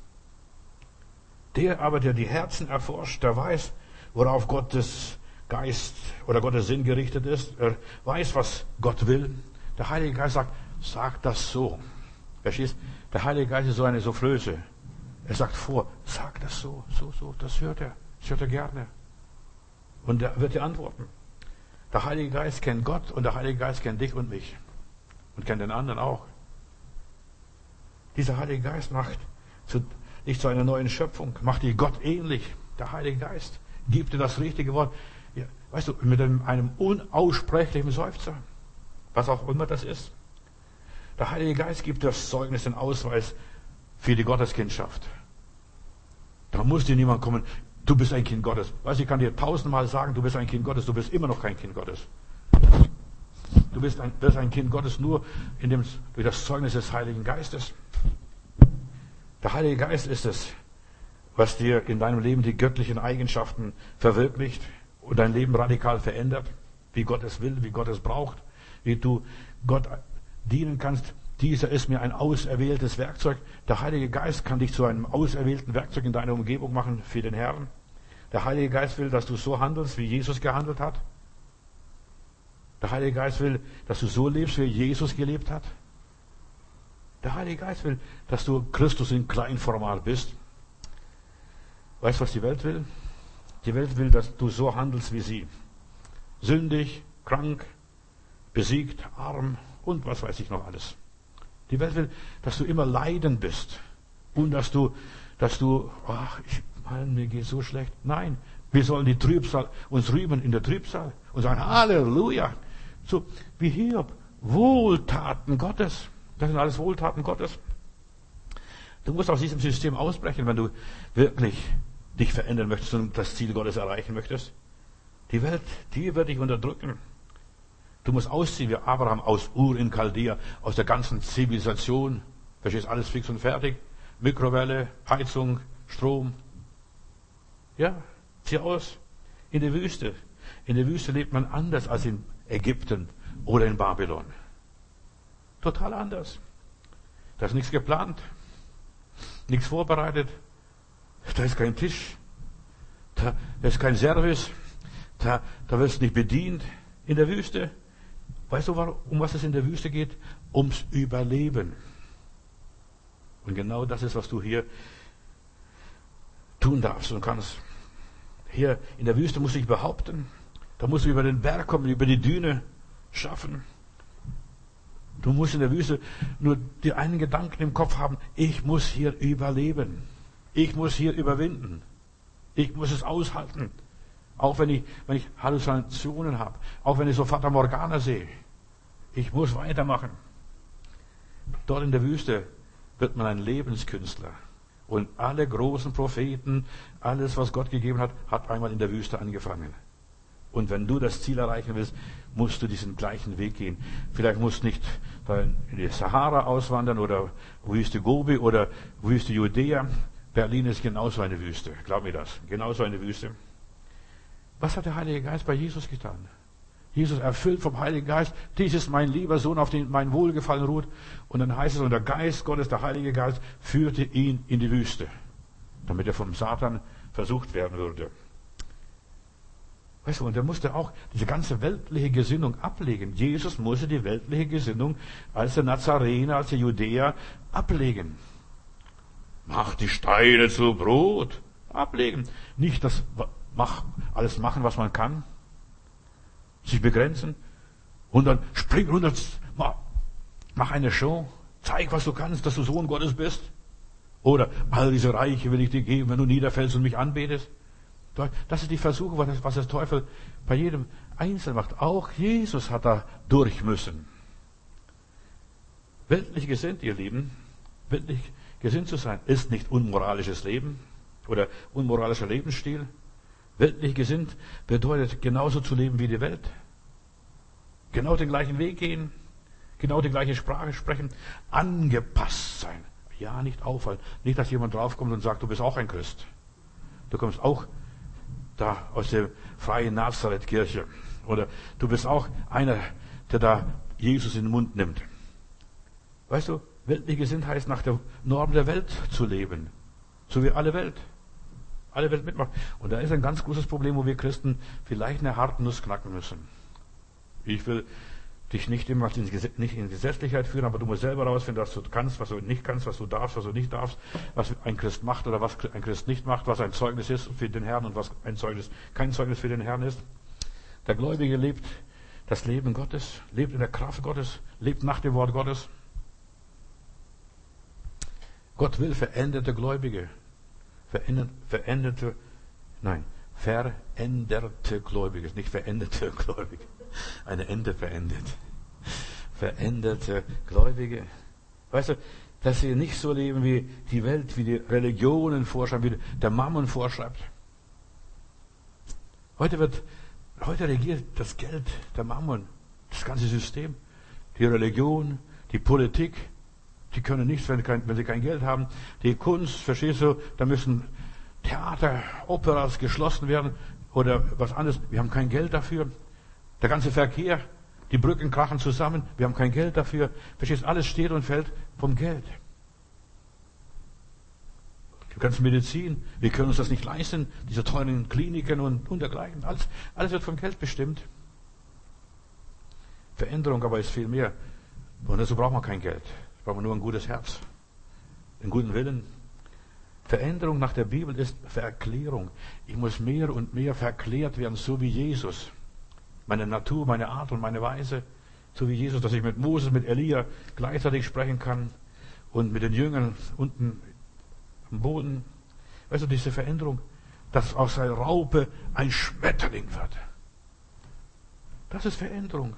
Der aber, der die Herzen erforscht, der weiß, worauf Gottes Geist oder Gottes Sinn gerichtet ist. Er weiß, was Gott will. Der Heilige Geist sagt, sag das so. Verstehst? Der Heilige Geist ist so eine Soufflöse. Er sagt sag das so, das hört er gerne. Und er wird dir antworten. Der Heilige Geist kennt Gott und der Heilige Geist kennt dich und mich. Und kennt den anderen auch. Dieser Heilige Geist macht dich zu einer neuen Schöpfung, macht dich Gott ähnlich. Der Heilige Geist gibt dir das richtige Wort. Ja, weißt du, mit einem unaussprechlichen Seufzer, was auch immer das ist. Der Heilige Geist gibt das Zeugnis, den Ausweis für die Gotteskindschaft. Da muss dir niemand kommen, du bist ein Kind Gottes. Weißt du, ich kann dir 1000-mal sagen, du bist ein Kind Gottes, du bist immer noch kein Kind Gottes. Du bist ein Kind Gottes nur durch das Zeugnis des Heiligen Geistes. Der Heilige Geist ist es, was dir in deinem Leben die göttlichen Eigenschaften verwirklicht und dein Leben radikal verändert, wie Gott es will, wie Gott es braucht, wie du Gott dienen kannst. Dieser ist mir ein auserwähltes Werkzeug. Der Heilige Geist kann dich zu einem auserwählten Werkzeug in deiner Umgebung machen für den Herrn. Der Heilige Geist will, dass du so handelst, wie Jesus gehandelt hat. Der Heilige Geist will, dass du so lebst, wie Jesus gelebt hat. Der Heilige Geist will, dass du Christus in Kleinformat bist. Weißt du, was die Welt will? Die Welt will, dass du so handelst wie sie. Sündig, krank, besiegt, arm und was weiß ich noch alles. Die Welt will, dass du immer leidend bist. Und dass du, mir geht so schlecht. Nein, wir sollen die Trübsal, uns rühmen in der Trübsal und sagen, Halleluja. So, wie Hiob, Wohltaten Gottes. Das sind alles Wohltaten Gottes. Du musst aus diesem System ausbrechen, wenn du wirklich dich verändern möchtest und das Ziel Gottes erreichen möchtest. Die Welt, die wird dich unterdrücken. Du musst ausziehen wie Abraham aus Ur in Chaldea, aus der ganzen Zivilisation. Verstehst, alles fix und fertig. Mikrowelle, Heizung, Strom. Ja, zieh aus. In die Wüste. In der Wüste lebt man anders als in Ägypten oder in Babylon. Total anders. Da ist nichts geplant. Nichts vorbereitet. Da ist kein Tisch. Da ist kein Service. Da wirst du nicht bedient. In der Wüste. Weißt du, um was es in der Wüste geht? Ums Überleben. Und genau das ist, was du hier tun darfst und kannst. Hier in der Wüste musst du dich behaupten. Da musst du über den Berg kommen, über die Düne schaffen. Du musst in der Wüste nur die einen Gedanken im Kopf haben. Ich muss hier überleben. Ich muss hier überwinden. Ich muss es aushalten. Auch wenn ich Halluzinationen habe. Auch wenn ich so Fata Morgana sehe. Ich muss weitermachen. Dort in der Wüste wird man ein Lebenskünstler. Und alle großen Propheten, alles, was Gott gegeben hat, hat einmal in der Wüste angefangen. Und wenn du das Ziel erreichen willst, musst du diesen gleichen Weg gehen. Vielleicht musst du nicht in die Sahara auswandern oder Wüste Gobi oder Wüste Judäa. Berlin ist genauso eine Wüste. Glaub mir das. Genauso eine Wüste. Was hat der Heilige Geist bei Jesus getan? Jesus erfüllt vom Heiligen Geist. Dies ist mein lieber Sohn, auf den mein Wohlgefallen ruht. Und dann heißt es, und der Geist Gottes, der Heilige Geist, führte ihn in die Wüste, damit er vom Satan versucht werden würde. Weißt du, und er musste auch diese ganze weltliche Gesinnung ablegen. Jesus musste die weltliche Gesinnung als der Nazarener, als der Judäer ablegen. Mach die Steine zu Brot. Ablegen. Nicht alles machen, was man kann. Sich begrenzen. Und dann spring runter. Mach eine Show. Zeig, was du kannst, dass du Sohn Gottes bist. Oder all diese Reiche will ich dir geben, wenn du niederfällst und mich anbetest. Das ist die Versuchung, was der Teufel bei jedem Einzelnen macht. Auch Jesus hat da durch müssen. Weltlich gesinnt, ihr Lieben, weltlich gesinnt zu sein, ist nicht unmoralisches Leben oder unmoralischer Lebensstil. Weltlich gesinnt bedeutet genauso zu leben wie die Welt. Genau den gleichen Weg gehen, genau die gleiche Sprache sprechen, angepasst sein. Ja, nicht auffallen. Nicht, dass jemand draufkommt und sagt, du bist auch ein Christ. Du kommst auch da aus der freien Nazareth-Kirche. Oder du bist auch einer, der da Jesus in den Mund nimmt. Weißt du, weltliche Gesinnt heißt, nach der Norm der Welt zu leben. So wie alle Welt. Alle Welt mitmacht. Und da ist ein ganz großes Problem, wo wir Christen vielleicht eine harte Nuss knacken müssen. Ich will dich nicht immer nicht in Gesetzlichkeit führen, aber du musst selber rausfinden, was du kannst, was du nicht kannst, was du darfst, was du nicht darfst, was ein Christ macht oder was ein Christ nicht macht, was ein Zeugnis ist für den Herrn und was kein Zeugnis für den Herrn ist. Der Gläubige lebt das Leben Gottes, lebt in der Kraft Gottes, lebt nach dem Wort Gottes. Gott will veränderte Gläubige. Veränderte Gläubige, nicht veränderte Gläubige. Eine Ente verendet. Veränderte Gläubige. Weißt du, dass sie nicht so leben wie die Welt, wie die Religionen vorschreiben, wie der Mammon vorschreibt. Heute regiert das Geld, der Mammon, das ganze System. Die Religion, die Politik, die können nichts, wenn sie kein Geld haben. Die Kunst, verstehst du, da müssen Theater, Operas geschlossen werden oder was anderes. Wir haben kein Geld dafür. Der ganze Verkehr, die Brücken krachen zusammen. Wir haben kein Geld dafür. Verstehst, alles steht und fällt vom Geld. Die ganze Medizin, wir können uns das nicht leisten. Diese teuren Kliniken und dergleichen. Alles wird vom Geld bestimmt. Veränderung aber ist viel mehr. Und dazu braucht man kein Geld. Da braucht man nur ein gutes Herz. Einen guten Willen. Veränderung nach der Bibel ist Verklärung. Ich muss mehr und mehr verklärt werden, so wie Jesus. Meine Natur, meine Art und meine Weise, so wie Jesus, dass ich mit Moses, mit Elia gleichzeitig sprechen kann und mit den Jüngern unten am Boden. Weißt du, diese Veränderung, dass aus einer Raupe ein Schmetterling wird. Das ist Veränderung.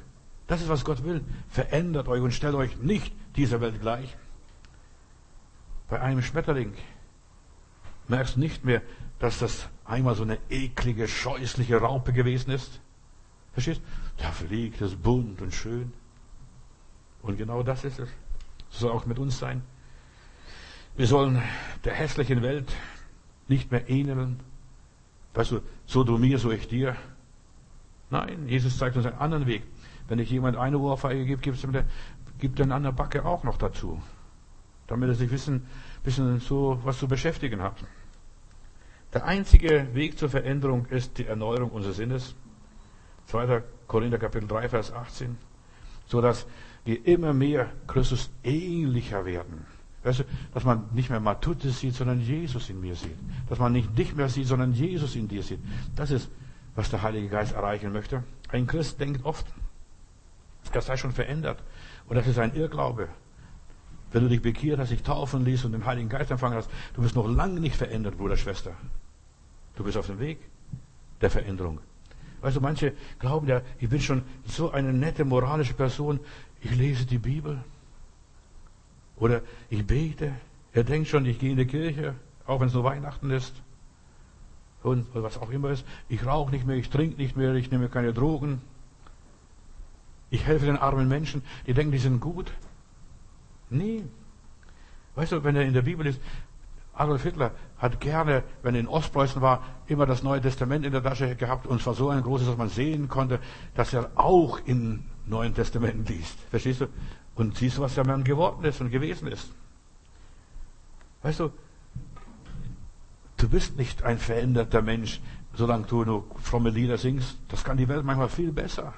Das ist, was Gott will. Verändert euch und stellt euch nicht dieser Welt gleich. Bei einem Schmetterling merkst du nicht mehr, dass das einmal so eine eklige, scheußliche Raupe gewesen ist. Verstehst du? Da fliegt es bunt und schön. Und genau das ist es. So soll auch mit uns sein. Wir sollen der hässlichen Welt nicht mehr ähneln. Weißt du, so du mir, so ich dir. Nein, Jesus zeigt uns einen anderen Weg. Wenn ich jemand eine Ohrfeige gebe, gibt er eine andere Backe auch noch dazu. Damit er sich ein bisschen so was zu beschäftigen hat. Der einzige Weg zur Veränderung ist die Erneuerung unseres Sinnes. 2. Korinther Kapitel 3, Vers 18. So dass wir immer mehr Christus ähnlicher werden. Weißt du, dass man nicht mehr Matthäus sieht, sondern Jesus in mir sieht. Dass man nicht dich mehr sieht, sondern Jesus in dir sieht. Das ist, was der Heilige Geist erreichen möchte. Ein Christ denkt oft, er sei schon verändert. Und das ist ein Irrglaube. Wenn du dich bekehrt hast, dich taufen ließ und den Heiligen Geist empfangen hast, du bist noch lange nicht verändert, Bruder, Schwester. Du bist auf dem Weg der Veränderung. Weißt du, manche glauben ja, ich bin schon so eine nette, moralische Person, ich lese die Bibel. Oder ich bete. Er denkt schon, ich gehe in die Kirche, auch wenn es nur Weihnachten ist. Und was auch immer ist. Ich rauche nicht mehr, ich trinke nicht mehr, ich nehme keine Drogen. Ich helfe den armen Menschen, die denken, die sind gut. Nee. Weißt du, wenn er in der Bibel ist, Adolf Hitler hat gerne, wenn er in Ostpreußen war, immer das Neue Testament in der Tasche gehabt und es war so ein großes, dass man sehen konnte, dass er auch im Neuen Testament liest. Verstehst du? Und siehst du, was der Mann geworden ist und gewesen ist. Weißt du, du bist nicht ein veränderter Mensch, solange du nur fromme Lieder singst. Das kann die Welt manchmal viel besser.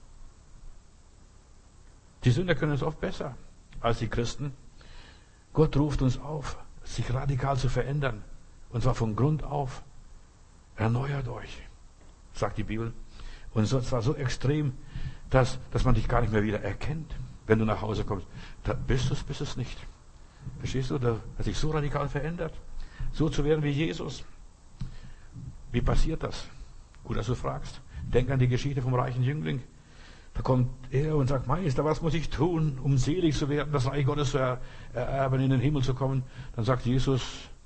Die Sünder können es oft besser als die Christen. Gott ruft uns auf, sich radikal zu verändern. Und zwar von Grund auf. Erneuert euch, sagt die Bibel. Und zwar so extrem, dass man dich gar nicht mehr wieder erkennt, wenn du nach Hause kommst. Da bist du es nicht. Verstehst du? Da hat sich so radikal verändert. So zu werden wie Jesus. Wie passiert das? Gut, dass du fragst. Denk an die Geschichte vom reichen Jüngling. Da kommt er und sagt, Meister, was muss ich tun, um selig zu werden, das Reich Gottes zu ererben, in den Himmel zu kommen? Dann sagt Jesus,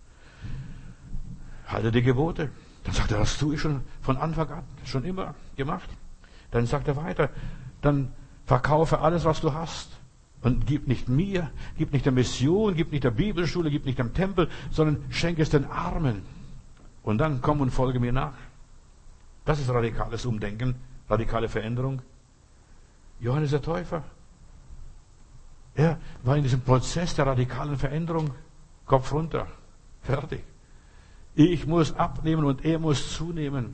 halte die Gebote. Dann sagt er, das tue ich schon von Anfang an, schon immer gemacht. Dann sagt er weiter, dann verkaufe alles, was du hast. Und gib nicht mir, gib nicht der Mission, gib nicht der Bibelschule, gib nicht dem Tempel, sondern schenke es den Armen. Und dann komm und folge mir nach. Das ist radikales Umdenken, radikale Veränderung. Johannes der Täufer. Er war in diesem Prozess der radikalen Veränderung. Kopf runter. Fertig. Ich muss abnehmen und er muss zunehmen.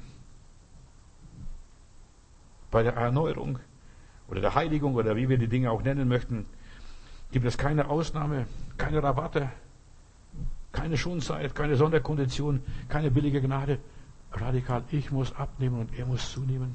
Bei der Erneuerung oder der Heiligung oder wie wir die Dinge auch nennen möchten, gibt es keine Ausnahme, keine Rabatte, keine Schonzeit, keine Sonderkondition, keine billige Gnade. Radikal, ich muss abnehmen und er muss zunehmen.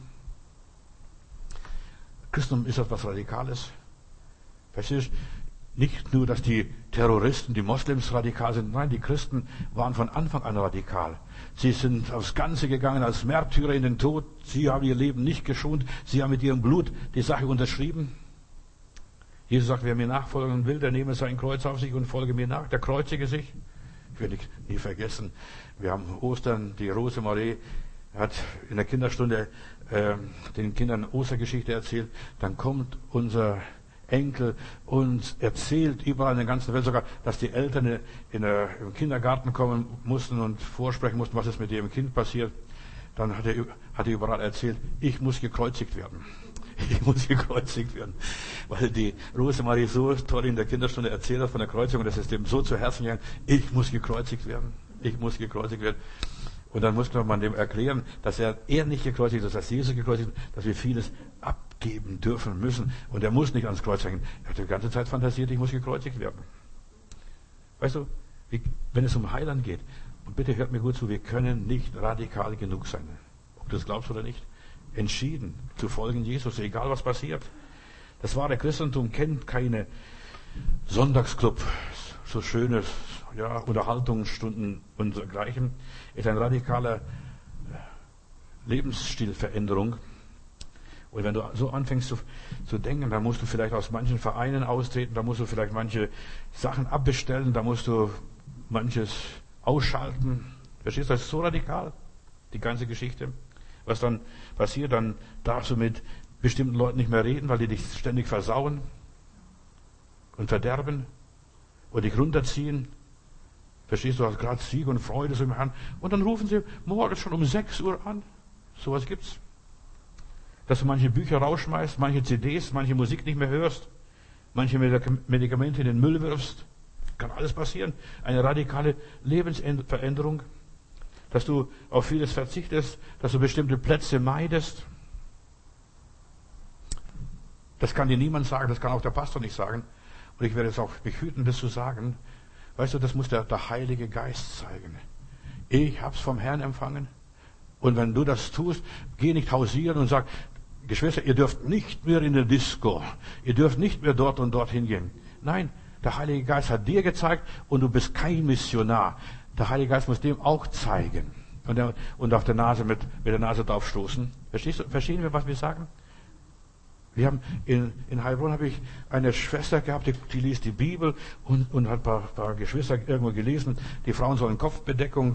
Christentum ist etwas Radikales. Verstehst du? Nicht nur, dass die Terroristen, die Moslems radikal sind. Nein, die Christen waren von Anfang an radikal. Sie sind aufs Ganze gegangen als Märtyrer in den Tod. Sie haben ihr Leben nicht geschont. Sie haben mit ihrem Blut die Sache unterschrieben. Jesus sagt, wer mir nachfolgen will, der nehme sein Kreuz auf sich und folge mir nach. Der kreuzige sich. Ich werde nie vergessen. Wir haben Ostern, die Rosemarie hat in der Kinderstunde den Kindern Ostergeschichte erzählt. Dann kommt unser Enkel und erzählt überall in der ganzen Welt sogar, dass die Eltern im Kindergarten kommen mussten und vorsprechen mussten, was ist mit ihrem Kind passiert. Dann hat er überall erzählt, ich muss gekreuzigt werden. Ich muss gekreuzigt werden. Weil die Rosemarie so toll in der Kinderstunde erzählt hat von der Kreuzigung, das ist dem so zu Herzen gegangen, ich muss gekreuzigt werden. Ich muss gekreuzigt werden. Und dann musste man dem erklären, dass er nicht gekreuzigt ist, dass Jesus gekreuzigt ist, dass wir vieles abgeben dürfen müssen. Und er muss nicht ans Kreuz hängen. Er hat die ganze Zeit fantasiert, ich muss gekreuzigt werden. Weißt du, wenn es um Heiland geht, und bitte hört mir gut zu, wir können nicht radikal genug sein. Ob du es glaubst oder nicht. Entschieden zu folgen Jesus, egal was passiert. Das wahre Christentum kennt keine Sonntagsclub, so schönes, Unterhaltungsstunden und dergleichen. Ist eine radikale Lebensstilveränderung. Und wenn du so anfängst zu denken, dann musst du vielleicht aus manchen Vereinen austreten, da musst du vielleicht manche Sachen abbestellen, da musst du manches ausschalten. Verstehst du, das ist so radikal, die ganze Geschichte. Was dann passiert, dann darfst du mit bestimmten Leuten nicht mehr reden, weil die dich ständig versauen und verderben und dich runterziehen. Verstehst du, du hast gerade Sieg und Freude so im Herrn. Und dann rufen sie morgens schon um 6 Uhr an. Sowas gibt's. Dass du manche Bücher rausschmeißt, manche CDs, manche Musik nicht mehr hörst, manche Medikamente in den Müll wirfst. Kann alles passieren. Eine radikale Lebensveränderung. Dass du auf vieles verzichtest, dass du bestimmte Plätze meidest. Das kann dir niemand sagen, das kann auch der Pastor nicht sagen. Und ich werde es auch mich hüten, das zu sagen. Weißt du, das muss der Heilige Geist zeigen. Ich hab's vom Herrn empfangen. Und wenn du das tust, geh nicht hausieren und sag, Geschwister, ihr dürft nicht mehr in der Disco. Ihr dürft nicht mehr dort und dort hingehen. Nein, der Heilige Geist hat dir gezeigt und du bist kein Missionar. Der Heilige Geist muss dem auch zeigen. Und auf der Nase mit der Nase draufstoßen. Verstehen wir, was wir sagen? Wir haben in Heilbronn habe ich eine Schwester gehabt, die liest die Bibel und hat ein paar Geschwister irgendwo gelesen, die Frauen sollen Kopfbedeckung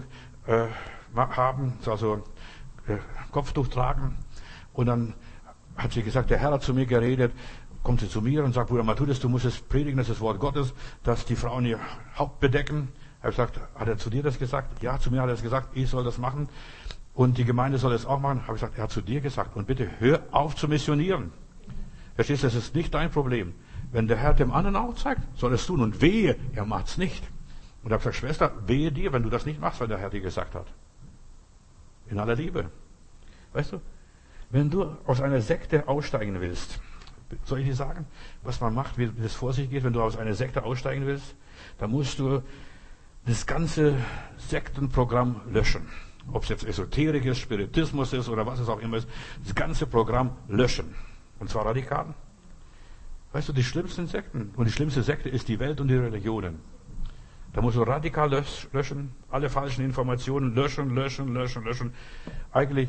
haben, also Kopftuch tragen. Und dann hat sie gesagt, der Herr hat zu mir geredet, kommt sie zu mir und sagt, Bruder Matthäus, du musst es predigen, das ist das Wort Gottes, dass die Frauen ihr Haupt bedecken. Ich habe gesagt, hat er zu dir das gesagt? Ja, zu mir hat er es gesagt, ich soll das machen. Und die Gemeinde soll es auch machen. Habe ich gesagt, er hat zu dir gesagt. Und bitte hör auf zu missionieren. Verstehst du, das ist nicht dein Problem. Wenn der Herr dem anderen auch zeigt, soll er es tun. Und wehe, er macht's nicht. Und ich habe gesagt, Schwester, wehe dir, wenn du das nicht machst, weil der Herr dir gesagt hat. In aller Liebe. Weißt du, wenn du aus einer Sekte aussteigen willst, soll ich dir sagen, was man macht, wie das vor sich geht, wenn du aus einer Sekte aussteigen willst, dann musst du das ganze Sektenprogramm löschen. Ob es jetzt Esoterik ist, Spiritismus ist oder was es auch immer ist, das ganze Programm löschen. Und zwar radikal. Weißt du, die schlimmsten Sekten, und die schlimmste Sekte ist die Welt und die Religionen. Da musst du radikal löschen, alle falschen Informationen löschen. Eigentlich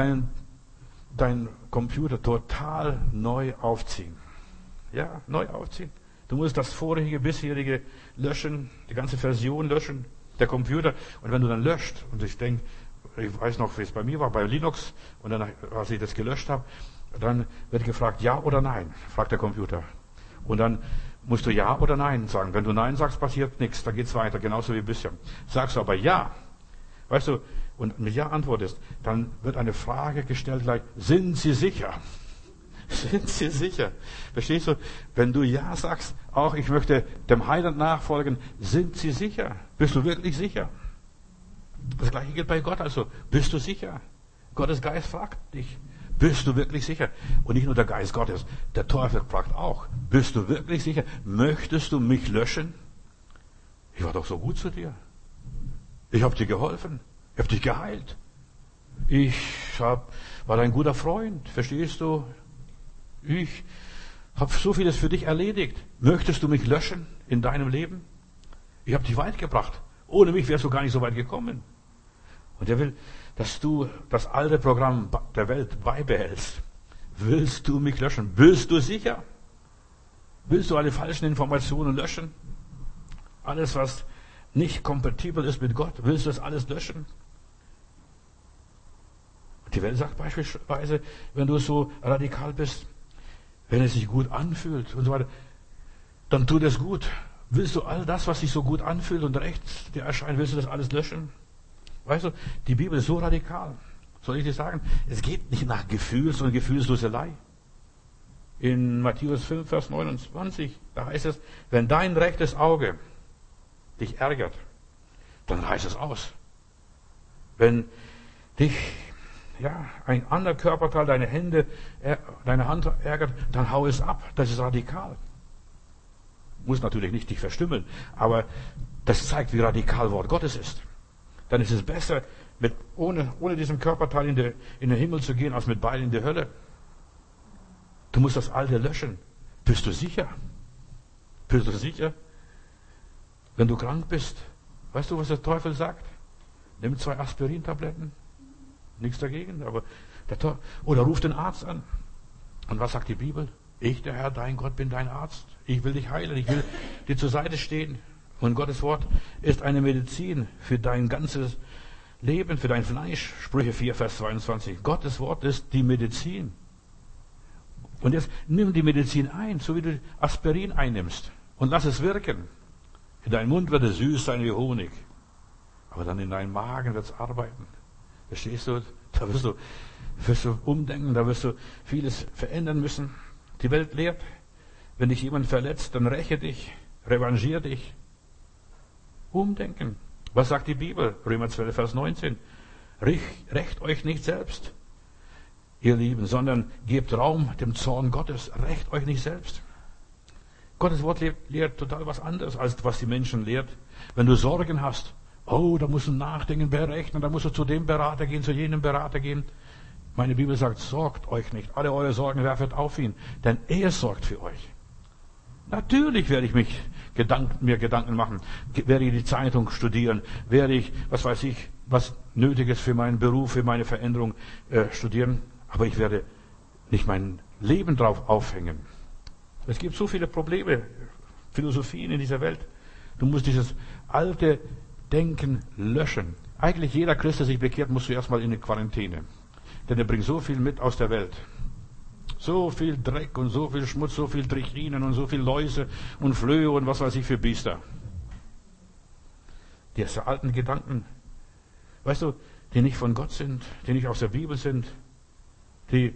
dein Computer total neu aufziehen. Ja, neu aufziehen. Du musst das vorherige, bisherige löschen, die ganze Version löschen, der Computer. Und wenn du dann löscht, und ich weiß noch, wie es bei mir war, bei Linux, und dann, als ich das gelöscht habe, dann wird gefragt, ja oder nein, fragt der Computer. Und dann musst du ja oder nein sagen. Wenn du nein sagst, passiert nichts, dann geht's weiter, genauso wie bisher. Sagst du aber ja, weißt du, und mit ja antwortest, dann wird eine Frage gestellt gleich, sind Sie sicher? Sind Sie sicher? Verstehst du? Wenn du ja sagst, auch ich möchte dem Heiland nachfolgen, sind Sie sicher? Bist du wirklich sicher? Das Gleiche gilt bei Gott, also, bist du sicher? Gottes Geist fragt dich, bist du wirklich sicher? Und nicht nur der Geist Gottes, der Teufel fragt auch, bist du wirklich sicher? Möchtest du mich löschen? Ich war doch so gut zu dir. Ich habe dir geholfen. Ich habe dich geheilt. War dein guter Freund, verstehst du? Ich habe so vieles für dich erledigt. Möchtest du mich löschen in deinem Leben? Ich habe dich weit gebracht. Ohne mich wärst du gar nicht so weit gekommen. Und er will, dass du das alte Programm der Welt beibehältst. Willst du mich löschen? Bist du sicher? Willst du alle falschen Informationen löschen? Alles, was nicht kompatibel ist mit Gott, willst du das alles löschen? Und die Welt sagt beispielsweise, wenn du so radikal bist, wenn es sich gut anfühlt und so weiter, dann tut es gut. Willst du all das, was sich so gut anfühlt und recht dir erscheint, willst du das alles löschen? Weißt du, die Bibel ist so radikal. Soll ich dir sagen, es geht nicht nach Gefühls- und Gefühlsloselei. In Matthäus 5, Vers 29, da heißt es, wenn dein rechtes Auge dich ärgert, dann reiß es aus. Wenn dich ein anderer Körperteil, deine Hand ärgert, dann hau es ab. Das ist radikal. Muss natürlich nicht dich verstümmeln, aber das zeigt, wie radikal Wort Gottes ist. Dann ist es besser, ohne diesem Körperteil in den Himmel zu gehen, als mit beiden in die Hölle. Du musst das Alte löschen. Bist du sicher? Bist du sicher? Wenn du krank bist, weißt du, was der Teufel sagt? Nimm 2 Aspirintabletten. Nichts dagegen, aber oder ruf den Arzt an. Und was sagt die Bibel? Ich, der Herr, dein Gott, bin dein Arzt. Ich will dich heilen. Ich will dir zur Seite stehen. Und Gottes Wort ist eine Medizin für dein ganzes Leben, für dein Fleisch. Sprüche 4, Vers 22. Gottes Wort ist die Medizin. Und jetzt nimm die Medizin ein, so wie du Aspirin einnimmst. Und lass es wirken. In deinem Mund wird es süß sein wie Honig. Aber dann in deinem Magen wird es arbeiten. Verstehst du? Da wirst du umdenken, da wirst du vieles verändern müssen. Die Welt lehrt, wenn dich jemand verletzt, dann räche dich, revanchier dich. Umdenken. Was sagt die Bibel? Römer 12, Vers 19. Rächt euch nicht selbst, ihr Lieben, sondern gebt Raum dem Zorn Gottes. Rächt euch nicht selbst. Gottes Wort lehrt total was anderes, als was die Menschen lehrt. Wenn du Sorgen hast, da musst du nachdenken, berechnen, da musst du zu dem Berater gehen, zu jenem Berater gehen. Meine Bibel sagt, sorgt euch nicht. Alle eure Sorgen werfet auf ihn, denn er sorgt für euch. Natürlich werde ich mir Gedanken machen, werde ich die Zeitung studieren, werde ich, was Nötiges für meinen Beruf, für meine Veränderung studieren. Aber ich werde nicht mein Leben drauf aufhängen. Es gibt so viele Probleme, Philosophien in dieser Welt. Du musst dieses alte Denken löschen. Eigentlich jeder Christ, der sich bekehrt, muss zuerst mal in eine Quarantäne. Denn er bringt so viel mit aus der Welt. So viel Dreck und so viel Schmutz, so viel Trichinen und so viel Läuse und Flöhe und was weiß ich für Biester. Diese alten Gedanken, weißt du, die nicht von Gott sind, die nicht aus der Bibel sind, die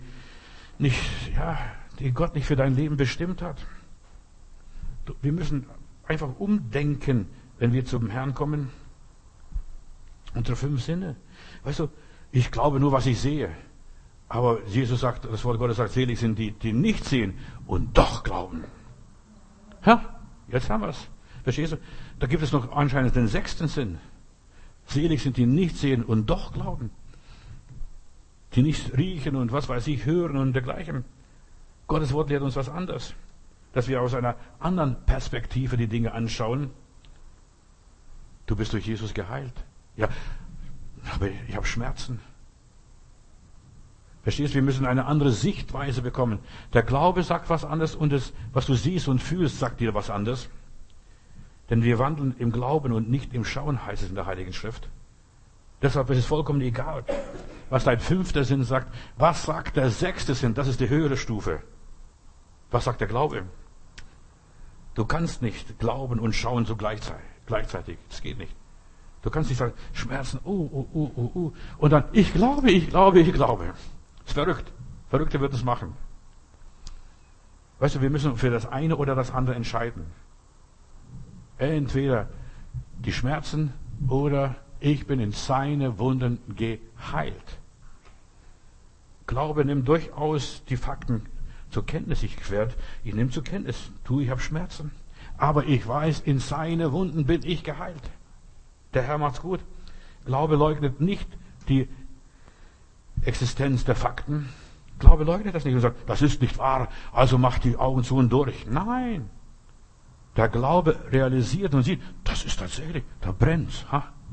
Gott nicht für dein Leben bestimmt hat. Wir müssen einfach umdenken, wenn wir zum Herrn kommen. Unsere 5 Sinne. Weißt du, ich glaube nur, was ich sehe. Aber Jesus sagt, das Wort Gottes sagt, selig sind die, die nicht sehen und doch glauben. Ja, jetzt haben wir es. Verstehst du? Da gibt es noch anscheinend den 6. Sinn. Selig sind die nicht sehen und doch glauben. Die nicht riechen und was weiß ich, hören und dergleichen. Gottes Wort lehrt uns was anderes. Dass wir aus einer anderen Perspektive die Dinge anschauen. Du bist durch Jesus geheilt. Ja, aber ich habe Schmerzen. Verstehst du, wir müssen eine andere Sichtweise bekommen. Der Glaube sagt was anderes und das, was du siehst und fühlst, sagt dir was anderes. Denn wir wandeln im Glauben und nicht im Schauen, heißt es in der Heiligen Schrift. Deshalb ist es vollkommen egal, was dein 5. Sinn sagt. Was sagt der 6. Sinn? Das ist die höhere Stufe. Was sagt der Glaube? Du kannst nicht glauben und schauen so gleichzeitig. Das geht nicht. Du kannst nicht sagen, Schmerzen, und dann, ich glaube. Das ist verrückt. Verrückte wird es machen. Weißt du, wir müssen für das eine oder das andere entscheiden. Entweder die Schmerzen oder ich bin in seine Wunden geheilt. Glaube nimmt durchaus die Fakten zur Kenntnis. Ich nehme zur Kenntnis, ich habe Schmerzen. Aber ich weiß, in seine Wunden bin ich geheilt. Der Herr macht's gut. Glaube leugnet nicht die Existenz der Fakten. Glaube leugnet das nicht und sagt, das ist nicht wahr, also macht die Augen zu und durch. Nein. Der Glaube realisiert und sieht, das ist tatsächlich, da brennt's.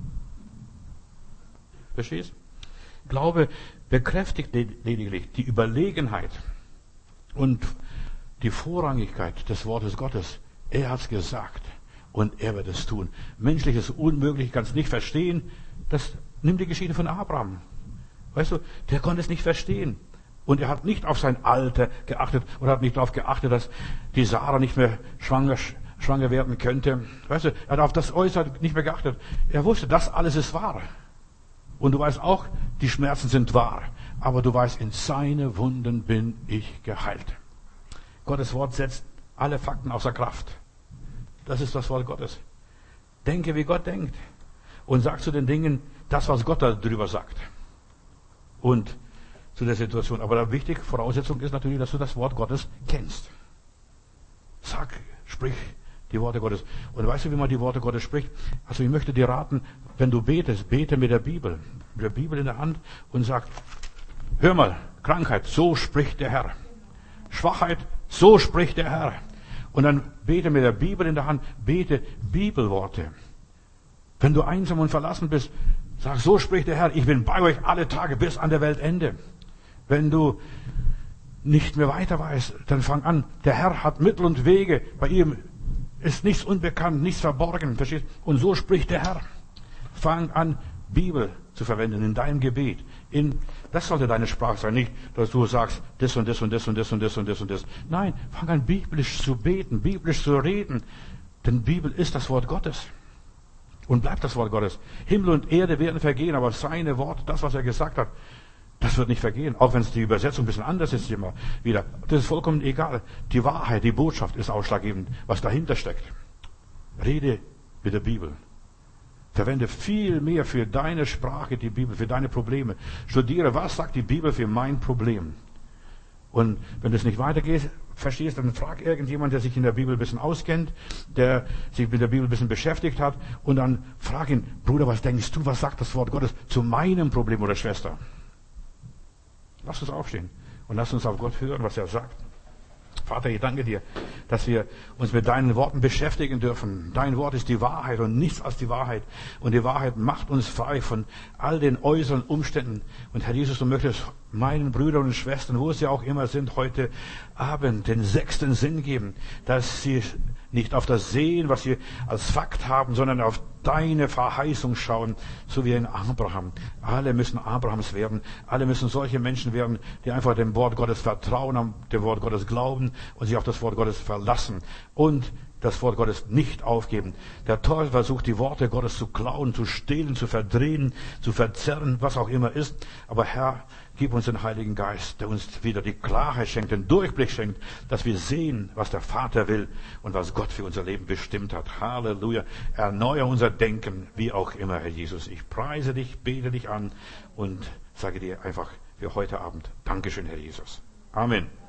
Verstehst? Glaube bekräftigt lediglich die Überlegenheit und die Vorrangigkeit des Wortes Gottes. Er hat's gesagt und er wird es tun. Menschliches Unmöglich, kannst nicht verstehen. Nimm die Geschichte von Abraham. Weißt du, der konnte es nicht verstehen. Und er hat nicht auf sein Alter geachtet oder hat nicht darauf geachtet, dass die Sarah nicht mehr schwanger werden könnte. Weißt du, er hat auf das Äußere nicht mehr geachtet. Er wusste, das alles ist wahr. Und du weißt auch, die Schmerzen sind wahr. Aber du weißt, in seine Wunden bin ich geheilt. Gottes Wort setzt alle Fakten außer Kraft. Das ist das Wort Gottes. Denke, wie Gott denkt. Und sag zu den Dingen das, was Gott darüber sagt. Und zu der Situation. Aber die wichtige Voraussetzung ist natürlich, dass du das Wort Gottes kennst. Sprich die Worte Gottes. Und weißt du, wie man die Worte Gottes spricht? Also ich möchte dir raten, wenn du betest, bete mit der Bibel. Mit der Bibel in der Hand und sag, hör mal, Krankheit, so spricht der Herr. Schwachheit, so spricht der Herr. Und dann bete mit der Bibel in der Hand, bete Bibelworte. Wenn du einsam und verlassen bist, sag, so spricht der Herr, ich bin bei euch alle Tage bis an der Weltende. Wenn du nicht mehr weiter weißt, dann fang an. Der Herr hat Mittel und Wege. Bei ihm ist nichts unbekannt, nichts verborgen. Verstehst? Und so spricht der Herr. Fang an, Bibel zu verwenden in deinem Gebet. Das sollte deine Sprache sein, nicht, dass du sagst, das und das und das und das und das und das und das. Nein, fang an, biblisch zu beten, biblisch zu reden. Denn Bibel ist das Wort Gottes. Und bleibt das Wort Gottes. Himmel und Erde werden vergehen, aber seine Worte, das, was er gesagt hat, das wird nicht vergehen. Auch wenn es die Übersetzung ein bisschen anders ist immer wieder. Das ist vollkommen egal. Die Wahrheit, die Botschaft ist ausschlaggebend, was dahinter steckt. Rede mit der Bibel. Verwende viel mehr für deine Sprache die Bibel, für deine Probleme. Studiere, was sagt die Bibel für mein Problem. Und wenn das nicht weitergeht, verstehst, dann frag irgendjemand, der sich in der Bibel ein bisschen auskennt, der sich mit der Bibel ein bisschen beschäftigt hat, und dann frag ihn, Bruder, was denkst du, was sagt das Wort Gottes zu meinem Problem, oder Schwester? Lass uns aufstehen und lass uns auf Gott hören, was er sagt. Vater, ich danke dir, dass wir uns mit deinen Worten beschäftigen dürfen. Dein Wort ist die Wahrheit und nichts als die Wahrheit. Und die Wahrheit macht uns frei von all den äußeren Umständen. Und Herr Jesus, du möchtest meinen Brüdern und Schwestern, wo sie auch immer sind, heute Abend den 6. Sinn geben, dass sie nicht auf das sehen, was sie als Fakt haben, sondern auf deine Verheißung schauen, so wie in Abraham. Alle müssen Abrahams werden. Alle müssen solche Menschen werden, die einfach dem Wort Gottes vertrauen, dem Wort Gottes glauben und sich auf das Wort Gottes verlassen und das Wort Gottes nicht aufgeben. Der Teufel versucht, die Worte Gottes zu klauen, zu stehlen, zu verdrehen, zu verzerren, was auch immer ist. Aber Herr, gib uns den Heiligen Geist, der uns wieder die Klarheit schenkt, den Durchblick schenkt, dass wir sehen, was der Vater will und was Gott für unser Leben bestimmt hat. Halleluja. Erneuere unser Denken, wie auch immer, Herr Jesus. Ich preise dich, bete dich an und sage dir einfach für heute Abend Dankeschön, Herr Jesus. Amen.